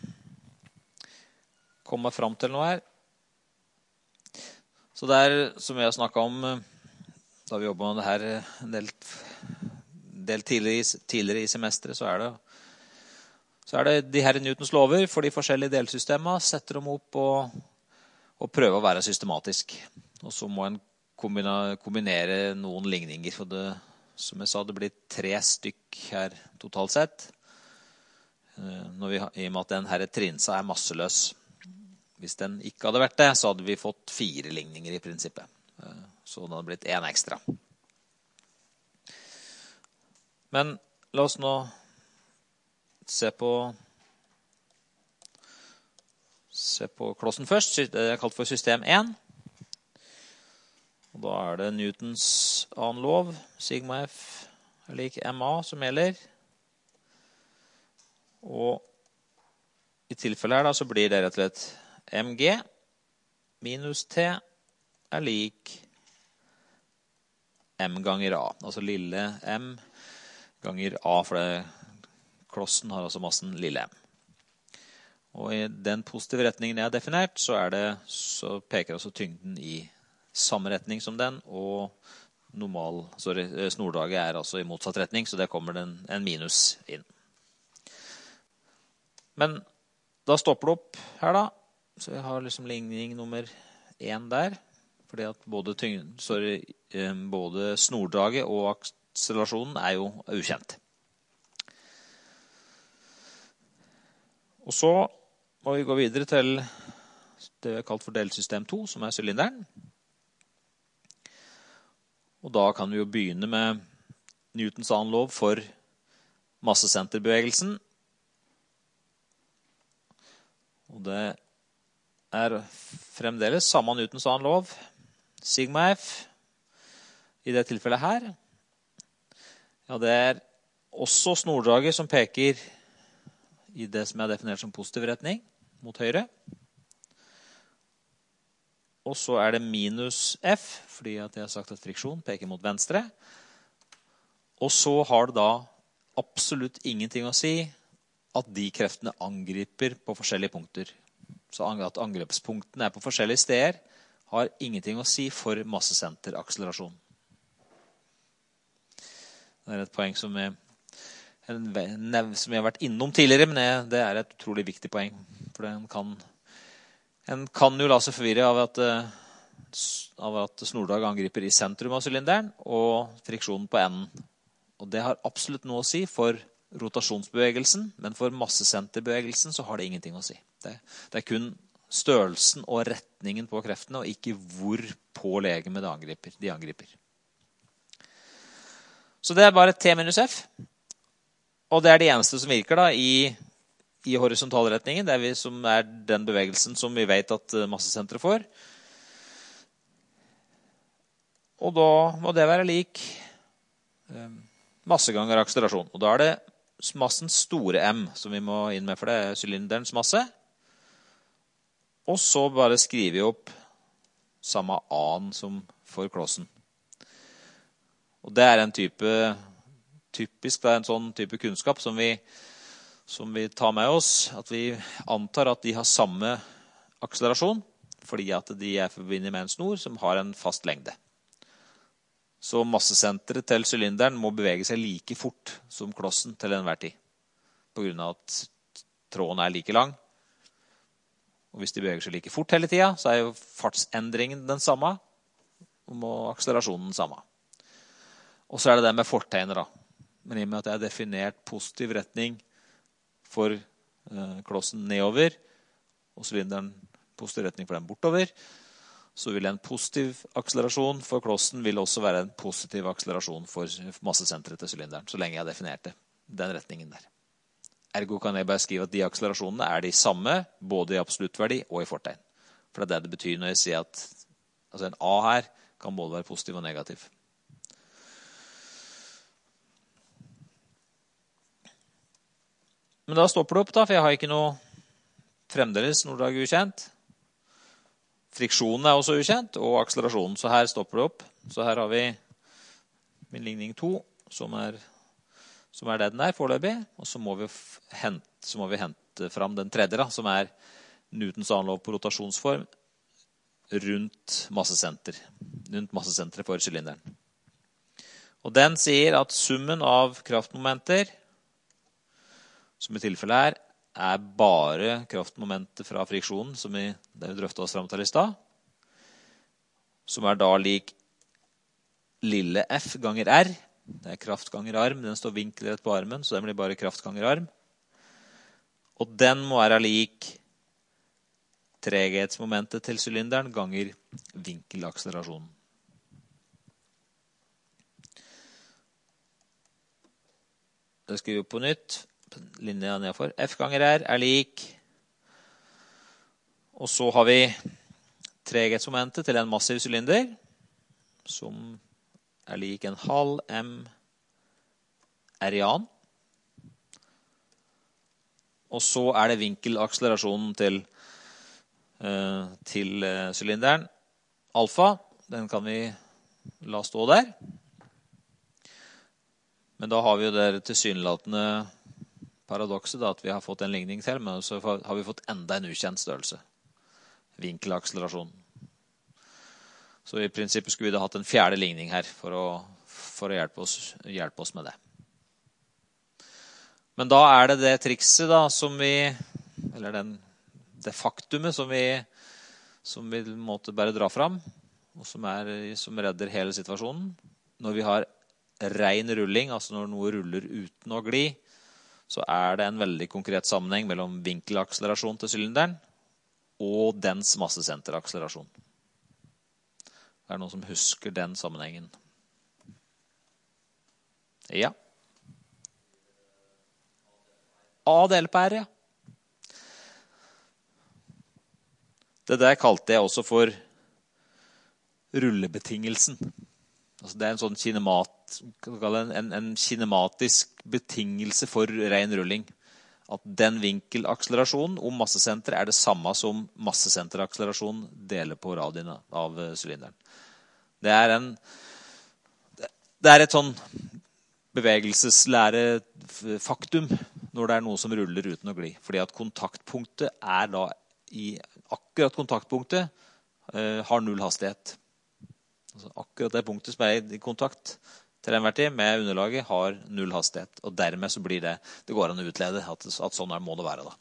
komme frem til noe her. Så det er, som vi har snakket om da vi jobbet med det her en del, del tidligere, tidligere i semesteret, så er det så er det de her Newtons lover for de forskjellige delsystemene, setter dem opp og, og prøver å være systematisk. Og så må en kombinere, kombinere noen ligninger, for det, som jeg sa, det blir tre stykk her totalt sett. Når vi, I og med at den her trinsa er masseløs. Hvis den ikke hadde vært det, så hadde vi fått fire ligninger i prinsippet. Så det hadde blitt en ekstra. Men la oss nå se på se på klossen først. Det er kalt for system én. Og da er det Newtons annen lov, sigma F er lik M A, som gjelder. Og i tilfellet her da, så blir det rett og slett M G minus T er lik M ganger A. Altså lille M ganger A, for det, klossen har altså massen lille M. Og i den positive retningen jeg har definert, så, er det, så peker altså tyngden i samme retning som den, og normal, sorry, snordraget er altså i motsatt retning, så det kommer den, en minus inn. Men da stopper det opp her da, så jeg har liksom ligning nummer én der, fordi at både, tyngden, sorry, både snordraget og akselerasjonen er jo ukjent. Og så må vi gå videre til det vi har kalt for delsystem to, som er sylinderen. Og da kan vi jo begynne med Newtons annen lov for massesenterbevegelsen. Og det er fremdeles samme Newtons annen lov, sigma F, i det tilfellet her. Ja, det er også snordraget som peker i det som er definert som positiv retning, mot høyre. Og så er det minus F, fordi at jeg har sagt at friksjon peker mot venstre. Og så har det da absolutt ingenting å si at de kreftene angriper på forskjellige punkter. Så at angrepspunktene er på forskjellige steder har ingenting å si for massesenterakselerasjon. Det er et poeng som er en nev som jeg har vært innom tidligere, men det er et utrolig viktig poeng. For en kan, en kan jo la seg forvirre av at, av at snordrag angriper i sentrum av sylinderen og friksjonen på enden. Og det har absolutt noe å si for rotasjonsbevegelsen, men for massesenterbevegelsen så har det ingenting å si. Det, det er kun størrelsen og retningen på kreftene, og ikke hvor på legemet de angriper. De angriper. Så det er bare T minus F. Og det er det eneste som virker da i, i horisontalretningen. Det er, vi, som er den bevegelsen som vi vet at massesenteret får. Og da må det være lik eh, masse ganger akselerasjon. Og da er det massen store M som vi må inn med, for det er sylinderens masse. Og så bare skriver vi opp samme A-en som for klossen. Og det er en type, typisk det er en sånn type kunnskap som vi, som vi tar med oss, at vi antar at de har samme akselerasjon, fordi at de er forbundet med en snor som har en fast lengde. Så massesenteret til sylinderen må bevege seg like fort som klossen til enhver tid, på grunn av at tråden er like lang. Og hvis de beveger seg like fort hele tiden, så er jo fartsendringen den samme, og akselerasjonen den samme. Og så er det det med fortegner da. Men i og med at jeg har definert positiv retning for eh, klossen nedover, og sylinderen positiv retning for den bortover, så vil en positiv akselerasjon for klossen vil også være en positiv akselerasjon for massesenteret til sylinderen, så lenge jeg har definert det, den retningen der. Ergo kan jeg bare skrive at de akselerasjonene er de samme, både i absoluttverdi og i fortegn. For det er det det betyr når jeg sier at altså en A her kan både være positiv og negativ. Men da stopper det opp da, for jeg har ikke noe fremdeles snordrag ukjent. Friksjonen er også ukjent, og akselerasjonen. Så her stopper det opp. Så her har vi min ligning to, som er, som er det den er foreløpig. Og så må vi hente, så må vi hente fram den tredje, da, som er Newtons annen lov på rotasjonsform rundt massesenter. Rundt massesenteret for sylinderen. Og den sier at summen av kraftmomenter, som i tilfelle her, er bare kraftmomentet fra friksjonen, som vi, det vi drøftet oss frem til i stad, som er da lik lille f ganger r. Det er kraft ganger arm, den står vinkelrett på armen, så den blir bare kraft ganger arm. Og den må være lik treghetsmomentet til sylinderen ganger vinkelakselerasjonen. Det skriver vi på nytt. Linja nedfor. F ganger R er lik. Og så har vi treghetsmomentet til en massiv sylinder, som er lik en halv m R-ian. Og så er det vinkelakselerasjonen til, uh, til uh, sylinderen. Alfa, den kan vi la stå der. Men da har vi jo det tilsynelatende paradokset da, at vi har fått en ligning til, men så har vi fått enda en ukjent størrelse. Vinkelakselerasjon. Så i prinsippet skulle vi da hatt en fjerde ligning her for å, for å hjelpe, oss, hjelpe oss med det. Men da er det det trikset da, som vi, eller den, det faktumet som vi, som vi måtte bare dra fram, og som, er, som redder hele situasjonen. Når vi har ren rulling, altså når noe ruller uten å gli, så er det en veldig konkret sammenheng mellom vinkelakselerasjon til sylinderen og dens massesenterakselerasjon. Det er noen som husker den sammenhengen. Ja. A deler på R, ja. Det der kalte jeg også for rullebetingelsen. Altså det er en sånn kinemat, en, en kinematisk betingelse for ren rulling. At den vinkelakselerasjonen om massesenteret er det samme som massesenterakselerasjonen deler på radien av sylinderen. Det er en det er et sånn bevegelseslære faktum når det er noe som ruller uten å gli. Fordi at kontaktpunktet er da i akkurat kontaktpunktet uh, har null hastighet. Altså akkurat det punktet som er i kontakt til enhver tid med underlaget har null hastighet. Og dermed så blir det, det går an å utlede at, at sånn må det være da.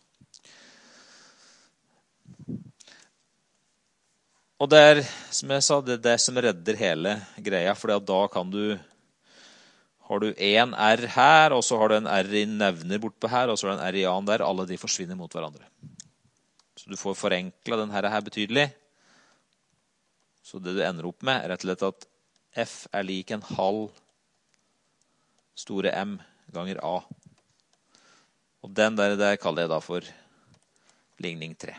Og det er, som jeg sa, det er det som redder hele greia, fordi at da kan du, har du en R her, og så har du en R i nevner bortpå her, og så har du en R i an der, alle de forsvinner mot hverandre. Så du får forenklet den her, her betydelig. Så det du ender opp med er rett og slett at F er lik en halv store M ganger A. Og den der, der kaller jeg da for ligning tre.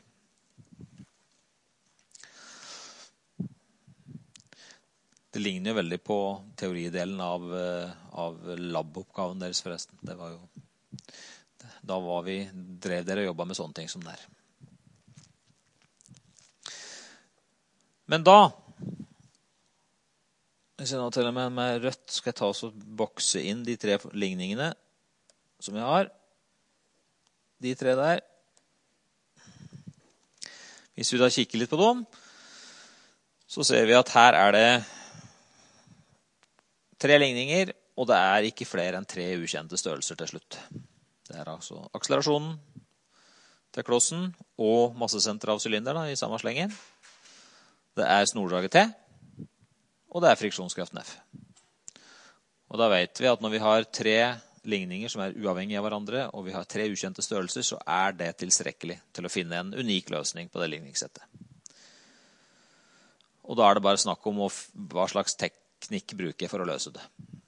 Det ligner jo veldig på teoridelen av, av laboppgaven deres forresten. Det var jo, da var vi, drev dere og jobbet med sånne ting som det her. Men da, hvis jeg nå teller med, med rødt, skal jeg ta oss og bokse inn de tre ligningene som jeg har. De tre der. Hvis vi da kikker litt på dem, så ser vi at her er det tre ligninger, og det er ikke flere enn tre ukjente størrelser til slutt. Det er altså akselerasjonen til klossen og massesenteret av sylinderen i samme slengen. Det er snordraget T, og det er friksjonskraften F. Og da vet vi at når vi har tre ligninger som er uavhengige av hverandre, og vi har tre ukjente størrelser, så er det tilstrekkelig til å finne en unik løsning på det ligningssettet. Og da er det bare snakk om hva slags teknikk bruker for å løse det.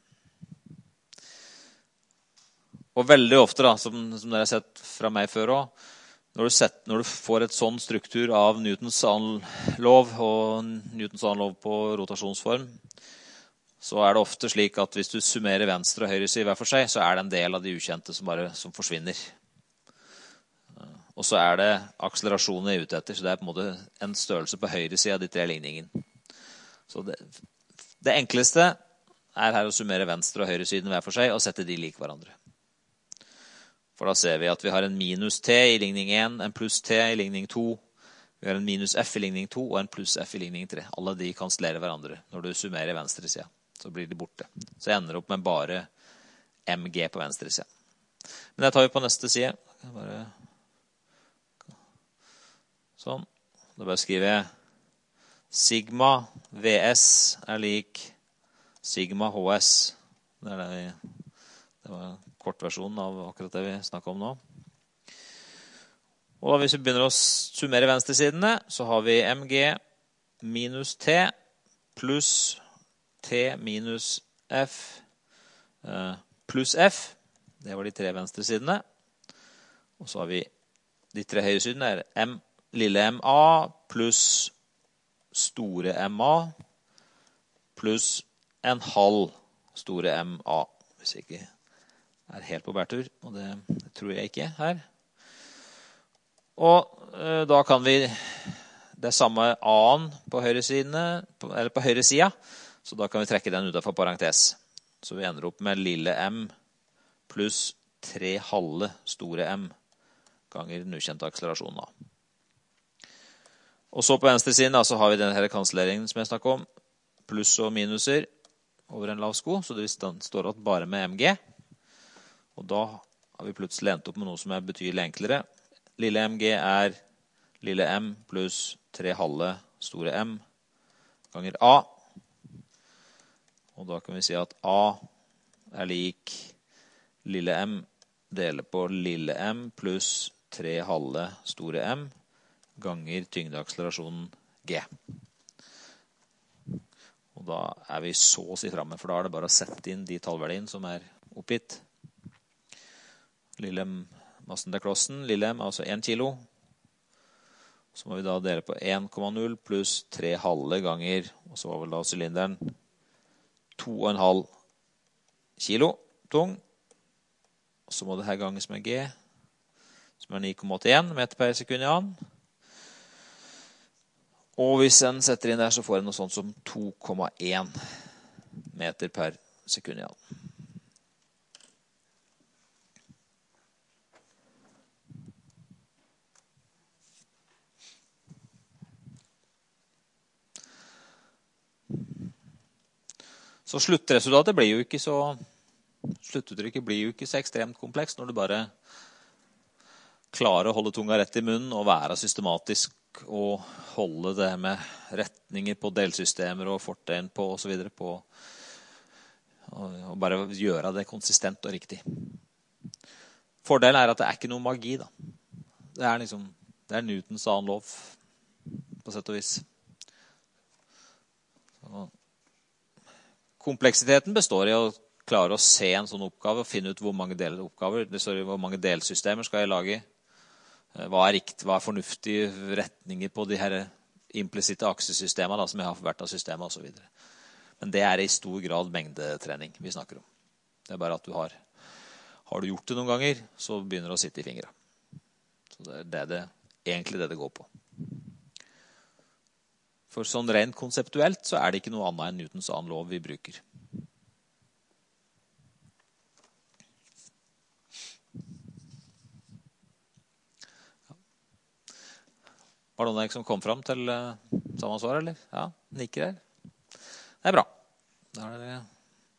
Og veldig ofte, da, som, som dere har sett fra meg før også, Når du, setter, når du får et sånn struktur av Newtons annen lov og Newtons annen lov på rotasjonsform, så er det ofte slik at hvis du summerer venstre og høyre side hver for seg, så er det en del av de ukjente som bare som forsvinner. Og så er det akselerasjonen jeg er ute etter, så det er på en måte en størrelse på høyre side av de tre ligningen. Så det, det enkleste er her å summere venstre og høyre siden hver for seg og sette de lik hverandre. For da ser vi at vi har en minus t i ligning én, en pluss t i ligning to, vi har en minus f i ligning to og en pluss f i ligning tre. Alle de kansellerer hverandre. Når du summerer venstre siden, så blir de borte. Så jeg ender opp med bare mg på venstre siden. Men det tar vi på neste side. Bare sånn. Da bare skriver jeg sigma vs er lik sigma hs. Det er det vi, det var kortversjonen av akkurat det vi snakket om nå. Og da hvis vi begynner å summere venstresidene, så har vi mg minus t pluss t minus f eh, pluss f. Det var de tre venstresidene. Og så har vi de tre høyresidene er m, lille ma pluss store ma pluss en halv store ma. Hvis jeg ikke er helt på bærtur, og det, det tror jeg ikke her. Og eh, da kan vi, det er samme a-en på høyre sidene, på, eller på høyre sida, så da kan vi trekke den utenfor parentes. Så vi ender opp med lille m pluss tre halve store m ganger den ukjente akselerasjonen a. Og så på venstre siden da, så har vi denne kanselleringen som jeg snakket om, pluss og minuser over en lav sko, så det står at bare med mg. Og da har vi plutselig endt opp med noe som er betydelig enklere. Lille mg er lille m pluss tre halve store m ganger a. Og da kan vi si at a er lik lille m deler på lille m pluss tre halve store m ganger tyngdeakselerasjonen g. Og da er vi så å si fremme, for da er det bare å sette inn de tallverdiene som er oppgitt. Lille massen til klossen, lille m, altså en kilo. Så må vi da dele på en komma null pluss tre halve ganger, og så var vel da sylinderen to komma fem kilo tung. Og så må det her ganges med g, som er ni komma åttien meter per sekund i annen. Og hvis en setter inn der, så får en noe sånt som to komma en meter per sekund i annen. Så sluttresultatet blir jo ikke så sluttuttrykket blir jo ikke så ekstremt komplekst når du bare klarer å holde tunga rett i munnen og være systematisk og holde det med retninger på delsystemer og fortegn på og så videre på og bare gjøre det konsistent og riktig. Fordelen er at det er ikke noe magi da. Det er liksom det er Newtons annen lov på sett og vis. Så kompleksiteten består i å klare å se en sånn oppgave og finne ut hvor mange deloppgaver, det står i hvor mange delsystemer skal jeg lage, hva er riktig, hva er fornuftige retninger på de her implisitte aksesystemene da, som jeg har for hvert av systemet og så videre. Men det er i stor grad mengdetrening vi snakker om. Det er bare at du har, har du gjort det noen ganger, så begynner det å sitte i fingrene. Så det er det, det, egentlig det det går på. For sånn rent konseptuelt så er det ikke noe annet enn Newtons annen lov vi bruker. Var det noen som kom frem til uh, samme svar, eller? Ja, nikker her. Det er bra. Da er det...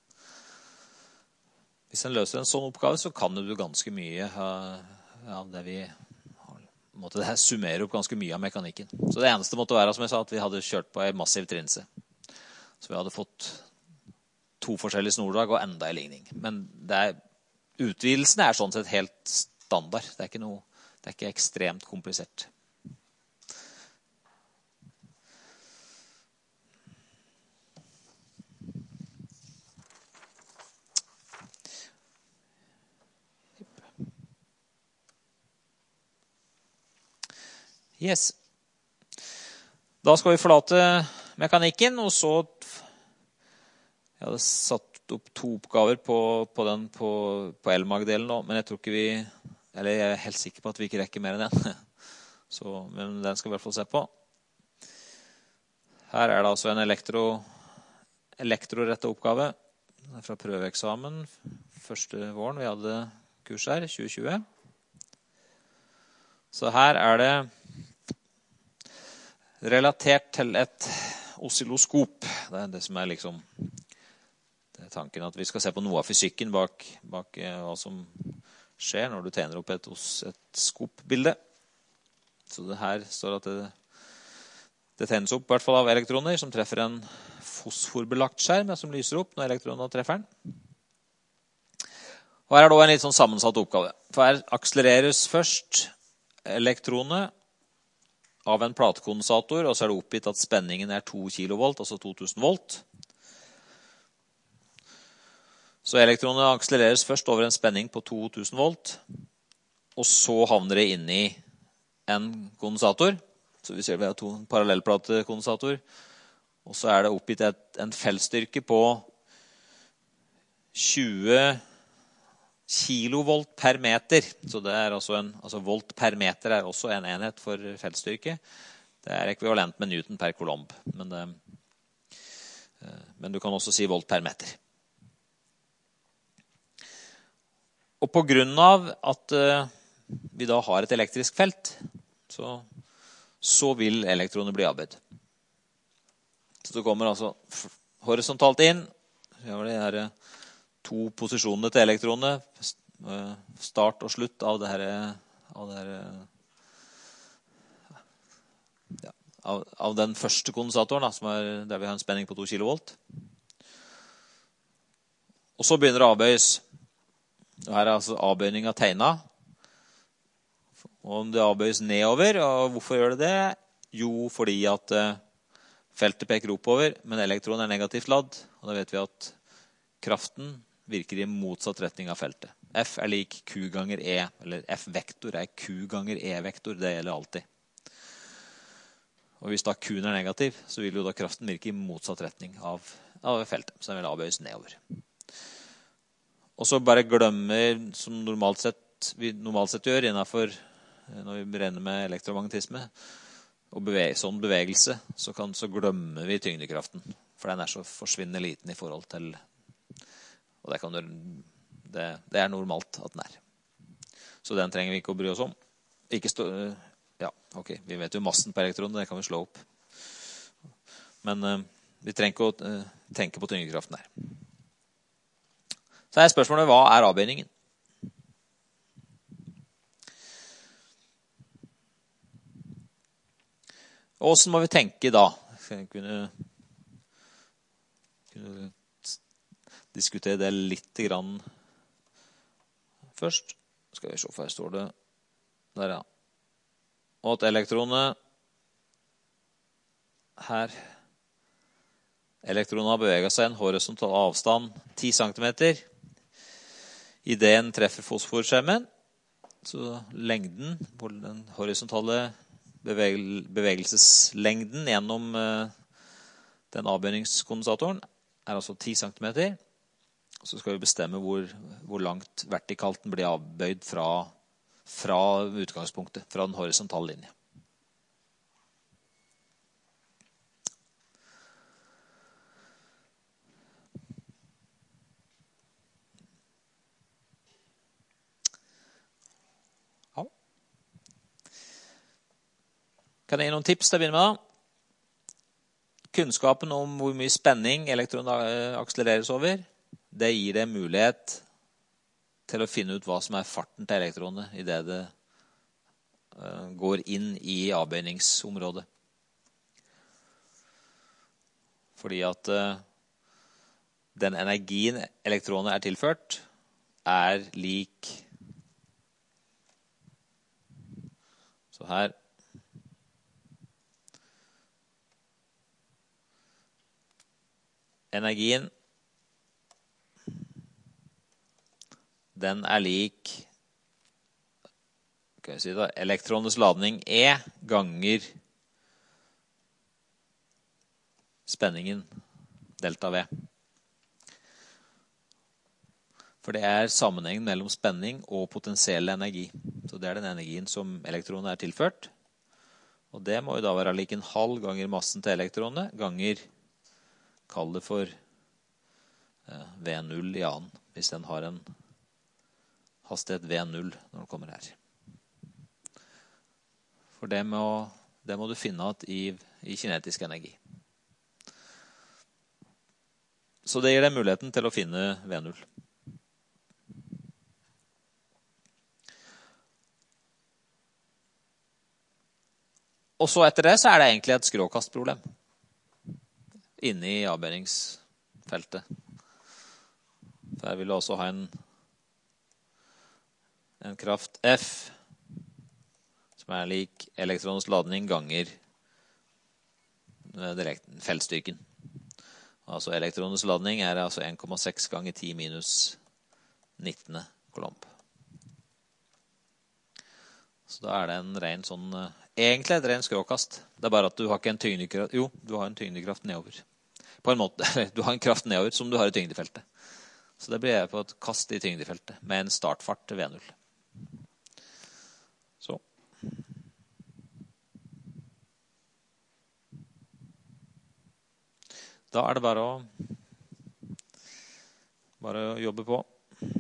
Hvis en løser en sånn oppgave, så kan du ganske mye uh, ja, det vi... måtte det her summere opp ganske mye av mekanikken. Så det eneste måtte være, som jeg sa, at vi hadde kjørt på en massiv trinse. Så vi hadde fått to forskjellige snordrag og enda en ligning. Men det er, utvidelsen er sånn sett helt standard. Det er ikke noe, det er ikke ekstremt komplisert. Yes. Da skal vi forlate mekanikken, og så jeg hadde satt opp to oppgaver på, på den på, på L-mag-delen nå, men jeg tror ikke vi, eller jeg er helt sikker på at vi ikke rekker mer enn den. Så, men den skal vi i hvert fall se på. Her er det altså en elektro, elektrorettet oppgave fra prøveeksamen første våren vi hadde kurs her, tjue tjue. Så her er det relatert til et oscilloskop. Det er det som er liksom det er tanken at vi skal se på noe av fysikken bak, bak eh, hva som skjer når du tegner opp et, et skopbilde. Så det her står at det, det tegnes opp i hvert fall av elektroner som treffer en fosforbelagt skjerm som lyser opp når elektronene treffer den. Og her er det også en litt sånn sammensatt oppgave. For her akselereres først elektronet av en platekondensator, og så er det oppgitt at spenningen er to kilovolt, altså to tusen volt. Så elektronet akselereres først over en spenning på to tusen volt, og så havner det inn i en kondensator. Så vi ser vi har to parallellplatekondensator, og så er det oppgitt et, en feltstyrke på tjue kilovolt per meter. Så det er også en, altså volt per meter er også en enhet for feltstyrke. Det er ekvivalent med Newton per coulomb, men, det, men du kan også si volt per meter. Og på grunn av at vi da har et elektrisk felt, så, så vil elektroner bli avbøyd. Så det kommer altså horisontalt inn. Så har vi de her to posisjonene til elektronene. Start og slutt av det her, av, det her, ja, av, av den første kondensatoren, da, som er der vi har en spenning på to kilovolt. Og så begynner det å avbøyes. Og her er altså avbøyningen tegnet. Og om det avbøyes nedover, og hvorfor gjør det det? Jo, fordi at feltet peker oppover, men elektronen er negativt ladd, og da vet vi at kraften virker i motsatt retning av feltet. F er lik Q ganger E, eller F-vektor er Q ganger E-vektor, det gjelder alltid. Og hvis da Q-en er negativ, så vil jo da kraften virke i motsatt retning av, av feltet, så den vil avbøyes nedover. Og så bare glemmer, som normalt sett, vi normalt sett gjør innenfor, når vi beregner med elektromagnetisme, og bevege, sånn bevegelse, så, kan, så glemmer vi tyngdekraften. For den er så forsvinnende liten i forhold til, og det, kan, det, det er normalt at den er. Så den trenger vi ikke å bry oss om. Ikke stå, ja, ok, vi vet jo massen på elektronen, det kan vi slå opp. Men uh, vi trenger ikke å uh, tenke på tyngdekraften her. Så er spørsmålet, hva er avbøyningen? Og hvordan må vi tenke da? Skal jeg kunne, kunne diskutere det litt grann først. Skal vi se, for her står det der, ja. Og at elektronet her, elektronet har beveget seg en horisontal avstand ti centimeter. I det den treffer fosforskjermen, så lengden på den horisontale bevegelseslengden gjennom den avbøyningskondensatoren er altså ti centimeter. Så skal vi bestemme hvor, hvor langt vertikalt den blir avbøyd fra, fra utgangspunktet, fra den horisontale linje. Kan jeg gi noen tips til å begynne med da? Kunnskapen om hvor mye spenning elektronen akselereres over, det gir deg mulighet til å finne ut hva som er farten til elektronet i det det går inn i avbøyningsområdet. Fordi at den energien elektronet er tilført er lik, så her, energien, den er lik, kan jeg si da, elektronens ladning E ganger spenningen delta V. For det er sammenhengen mellom spenning og potensiell energi. Så det er den energien som elektronet er tilført. Og det må jo da være lik en halv ganger massen til elektronet, ganger, kall det for eh, V null i annen, hvis den har en hastighet V null når den kommer her. For det må, det må du finne ut i, i kinetisk energi. Så det gir deg muligheten til å finne V null. Og så etter det så er det egentlig et skråkastproblem inne i avbøyningsfeltet. Der vil du også ha en, en kraft F som er lik elektronens ladning ganger feltstyrken. Altså elektronens ladning er altså en komma seks ganger ti minus nitten kolomb. Så da er det en ren sånn, egentlig et ren skråkast. Det er bare at du har ikke en tyngdekraft, jo, du har en tyngdekraft nedover. På en måte, du har en kraft nedover som du har i tyngdefeltet. Så det blir jeg på et kast i tyngdefeltet, med en startfart til V null. Så. Da er det bare å, bare å jobbe på.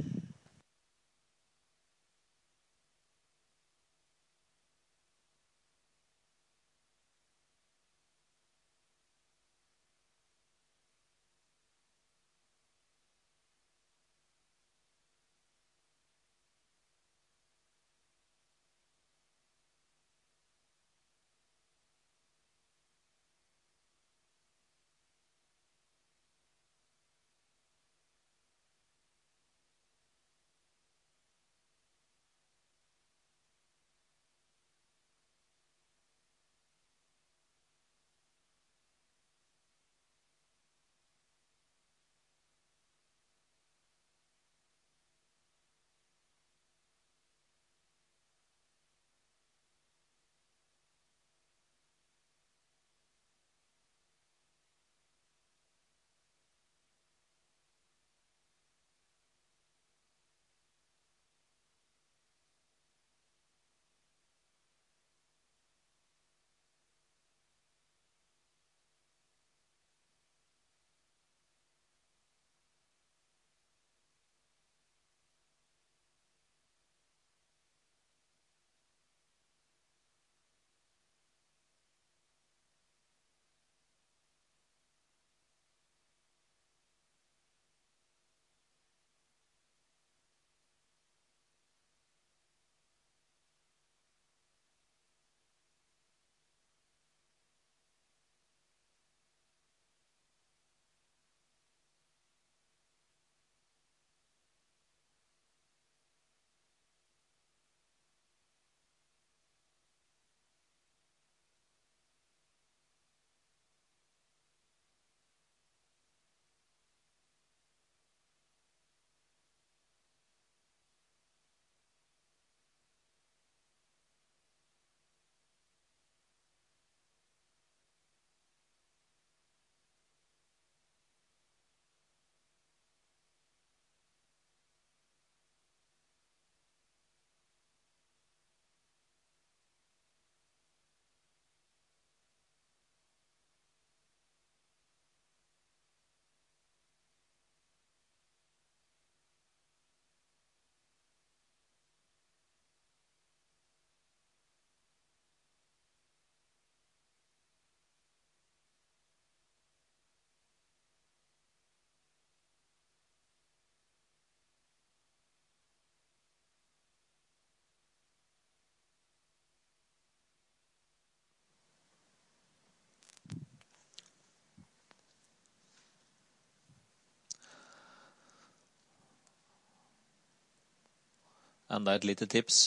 Enda et lite tips.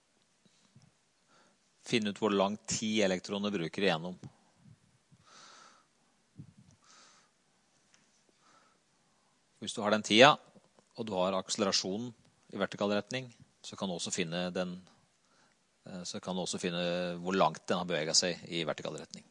Finn ut hvor lang tid elektroner bruker igjennom. Hvis du har den tida, og du har akselerasjonen i vertikal retning, så kan du også finne, den, så kan du også finne hvor langt den har beveget seg i vertikal retning.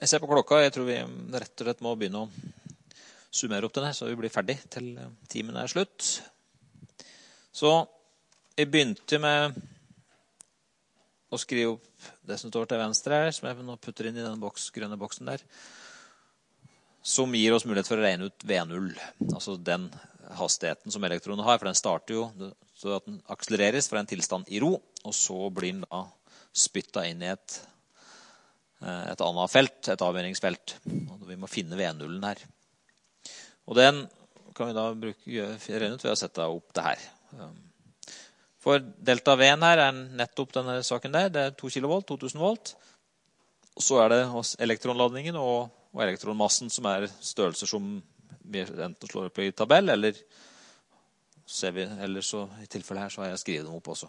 Jeg ser på klokka, jeg tror vi rett og slett må begynne å summere opp den her, så vi blir ferdig til timen er slutt. Så jeg begynte med å skrive opp det som står til venstre her, som jeg nå putter inn i den boks, grønne boksen der, som gir oss mulighet for å regne ut V null, altså den hastigheten som elektronen har, for den starter jo så at den akselereres fra en tilstand i ro, og så blir den da spyttet inn i et et annet felt, et avvenningsfelt. Og vi må finne V nullen her. Og den kan vi da bruke, gjøre ut ved å sette opp det her. For delta V-en her er nettopp denne saken der. Det er to kilovolt, to tusen volt. Og så er det elektronladningen og, og elektronmassen som er størrelser som vi enten slår opp i tabell, eller, ser vi, eller så i tilfelle her så har jeg skrevet dem opp også.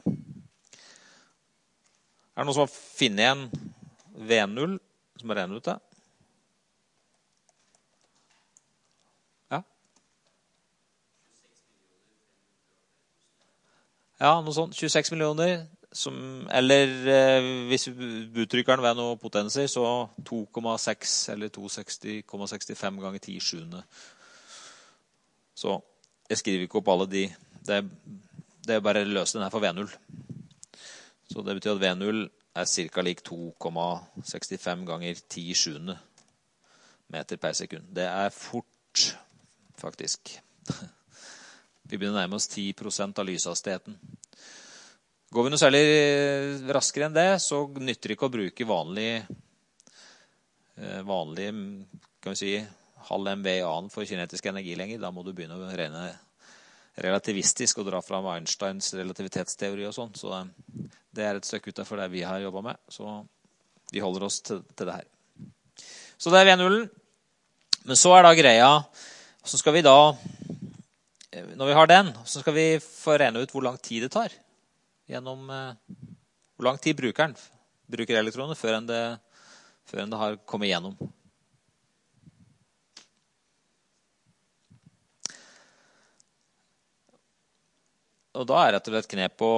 Er det noen som har funnet en V null som er regnet ut det? Ja. Ja, noe sånt. tjueseks millioner, som, eller eh, hvis uttrykkeren ved noe potenser, så to komma seks eller to hundre og seksti komma sekstifem ganger ti sjuende. Så jeg skriver ikke opp alle de. Det er, det er bare å løse den her for V null. Så det betyr at V null er cirka lik to komma sekstifem ganger ti sjuende meter per sekund. Det er fort, faktisk. Vi begynner å nærme oss ti prosent av lyshastigheten. Går vi noe særlig raskere enn det, så nytter det ikke å bruke vanlig, vanlig kan vi si, halv M V i annen for kinetisk energi lenger. Da må du begynne å regne relativistisk og dra fram Einsteins relativitetsteori og sånn. Så det er et stykke utenfor det vi har jobbet med, så vi holder oss til, til det her. Så det er V nullen. Men så er da greia, så skal vi da, når vi har den, så skal vi få regne ut hvor lang tid det tar. Gjennom, hvor lang tid bruker den, bruker elektroner, før enn det, før enn det har kommet gjennom. Og da er rett og slett knep på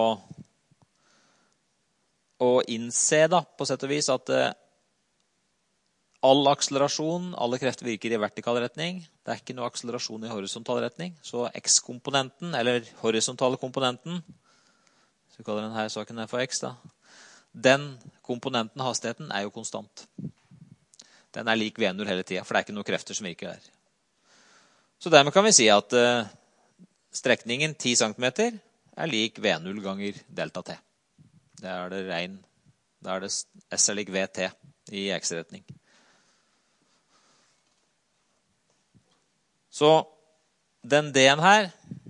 å innse da, på sett og vis, at eh, all akselerasjon, alle krefter virker i vertikal retning. Det er ikke noe akselerasjon i horisontal retning. Så X-komponenten, eller horisontale komponenten, så vi kaller denne saken her for X da, den komponenten, hastigheten, er jo konstant. Den er lik V null hele tiden, for det er ikke noen krefter som virker der. Så dermed kan vi si at eh, strekningen ti centimeter er lik V null ganger delta T. Det er det regn. Da er det S er lik V T i X-retning. Så den D-en her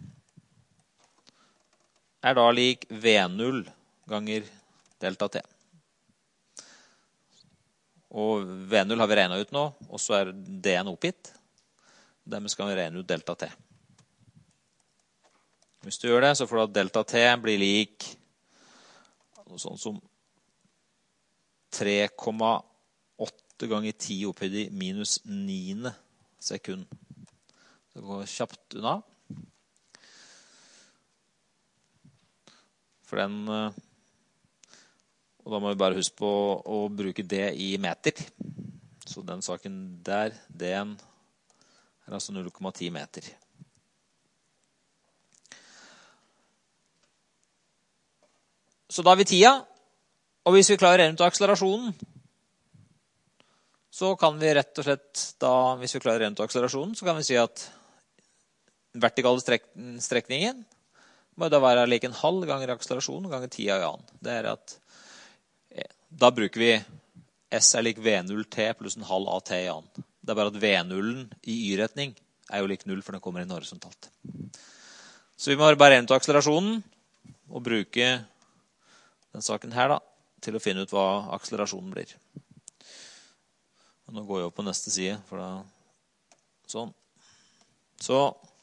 er da lik V null ganger delta T. Og V null har vi regnet ut nå, og så er D-en oppgitt. Dermed skal vi regne ut delta T. Hvis du gjør det, så får du at delta T blir lik noe sånn som tre komma åtte ganger ti opphøyd i minus niende sekund. Det går kjapt unna. For den, og da må vi bare huske på å bruke det i meter. Så den saken der, den er altså null komma ti meter. Så da har vi tida, og hvis vi klarer å regne ut akselerasjonen, så kan vi rett og slett, da, hvis vi klarer å regne ut akselerasjonen, så kan vi si at den vertikale strek strekningen må da være lik en halv ganger akselerasjonen ganger tida i annen. Det er at, da bruker vi S er lik V null T pluss en halv A T i annen. Det er bare at V nullen i Y-retning er jo lik null, for den kommer inn horisontalt. Så vi må bare regne ut akselerasjonen, og bruke den saken her da, til å finne ut hva akselerasjonen blir. Og nå går jeg opp på neste side, for da, sånn. Så,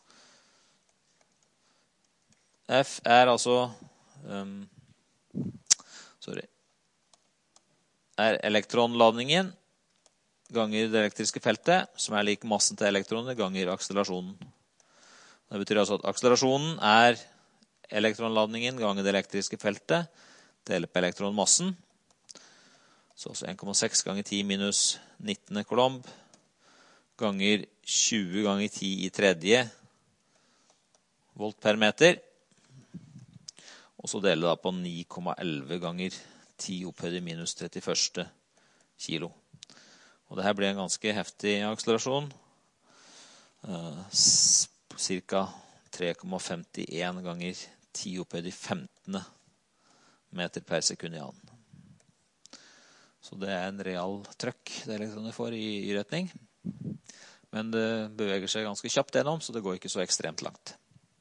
F er altså, um, sorry, er elektronladningen ganger det elektriske feltet, som er lik massen til elektroner ganger akselerasjonen. Det betyr altså at akselerasjonen er elektronladningen ganger det elektriske feltet, deler på elektronmassen. Så også en komma seks ganger ti minus nitten kolomb ganger tjue ganger ti i tredje volt per meter. Og så deler da på ni komma elleve ganger ti opphøyd i minus trettiførste kilo. Og det her blir en ganske heftig akselerasjon. Uh, cirka tre komma femtien ganger ti opphøyd i femtende meter per sekund i annen. Så det er en real trøkk det elektronet får i y-retning. Men det beveger seg ganske kjapt gjennom, så det går ikke så ekstremt langt.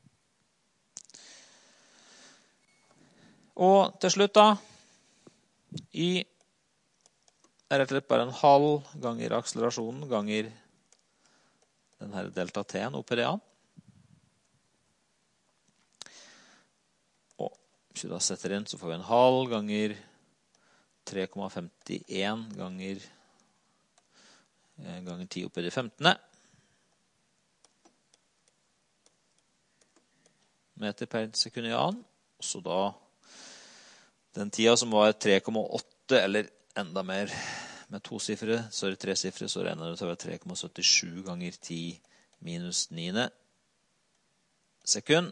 Og til slutt da, y er rett og slett bare en halv ganger akselerasjonen ganger den her delta t-en oppe i det an. Og hvis vi da setter inn, så får vi en halv ganger tre komma femtien ganger ganger ti oppe i det femtende meter per sekund i annen. Og så da den tida som var tre komma åtte eller enda mer med to sifre, så er det tre sifre, så regner det til å være tre komma syttisju ganger ti minus niende sekund.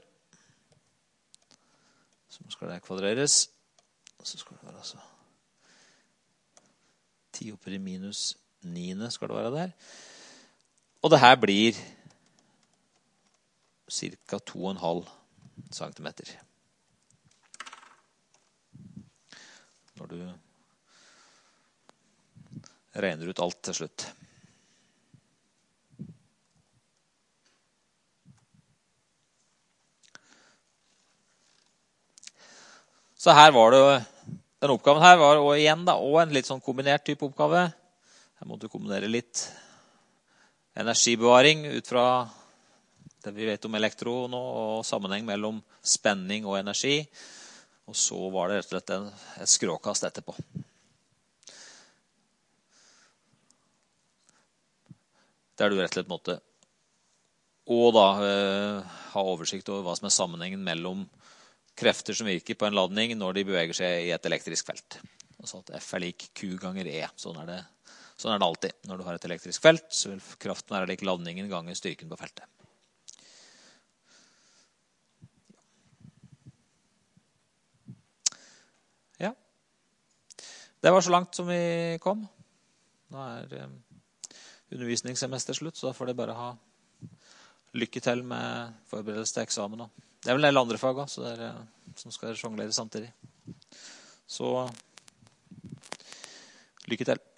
Så nå skal det kvadreres. Og så skal det være altså ti oppe i minus niende skal det være der. Og det her blir cirka to komma fem centimeter. Når du regner ut alt til slutt. Så her var det, den oppgaven her var og igjen da, og en litt sånn kombinert type oppgave. Her måtte du kombinere litt energibevaring ut fra det vi vet om elektron og sammenheng mellom spenning og energi. Og så var det rett og slett en, et skråkast etterpå. Der du rett og slett måtte og da eh, ha oversikt over hva som er sammenhengen mellom krefter som virker på en ladning når de beveger seg i et elektrisk felt. Altså at F er lik Q ganger E. Sånn er det, sånn er det alltid. Når du har et elektrisk felt, så vil kraften være lik ladningen ganger styrken på feltet. Ja. Det var så langt som vi kom. Nå er eh, undervisningssemester slutt, så da får det bare ha lykke til med forberedelse til eksamen. Det er vel en del andre fag også, så det er, som skal sjonglere samtidig. Så lykke til.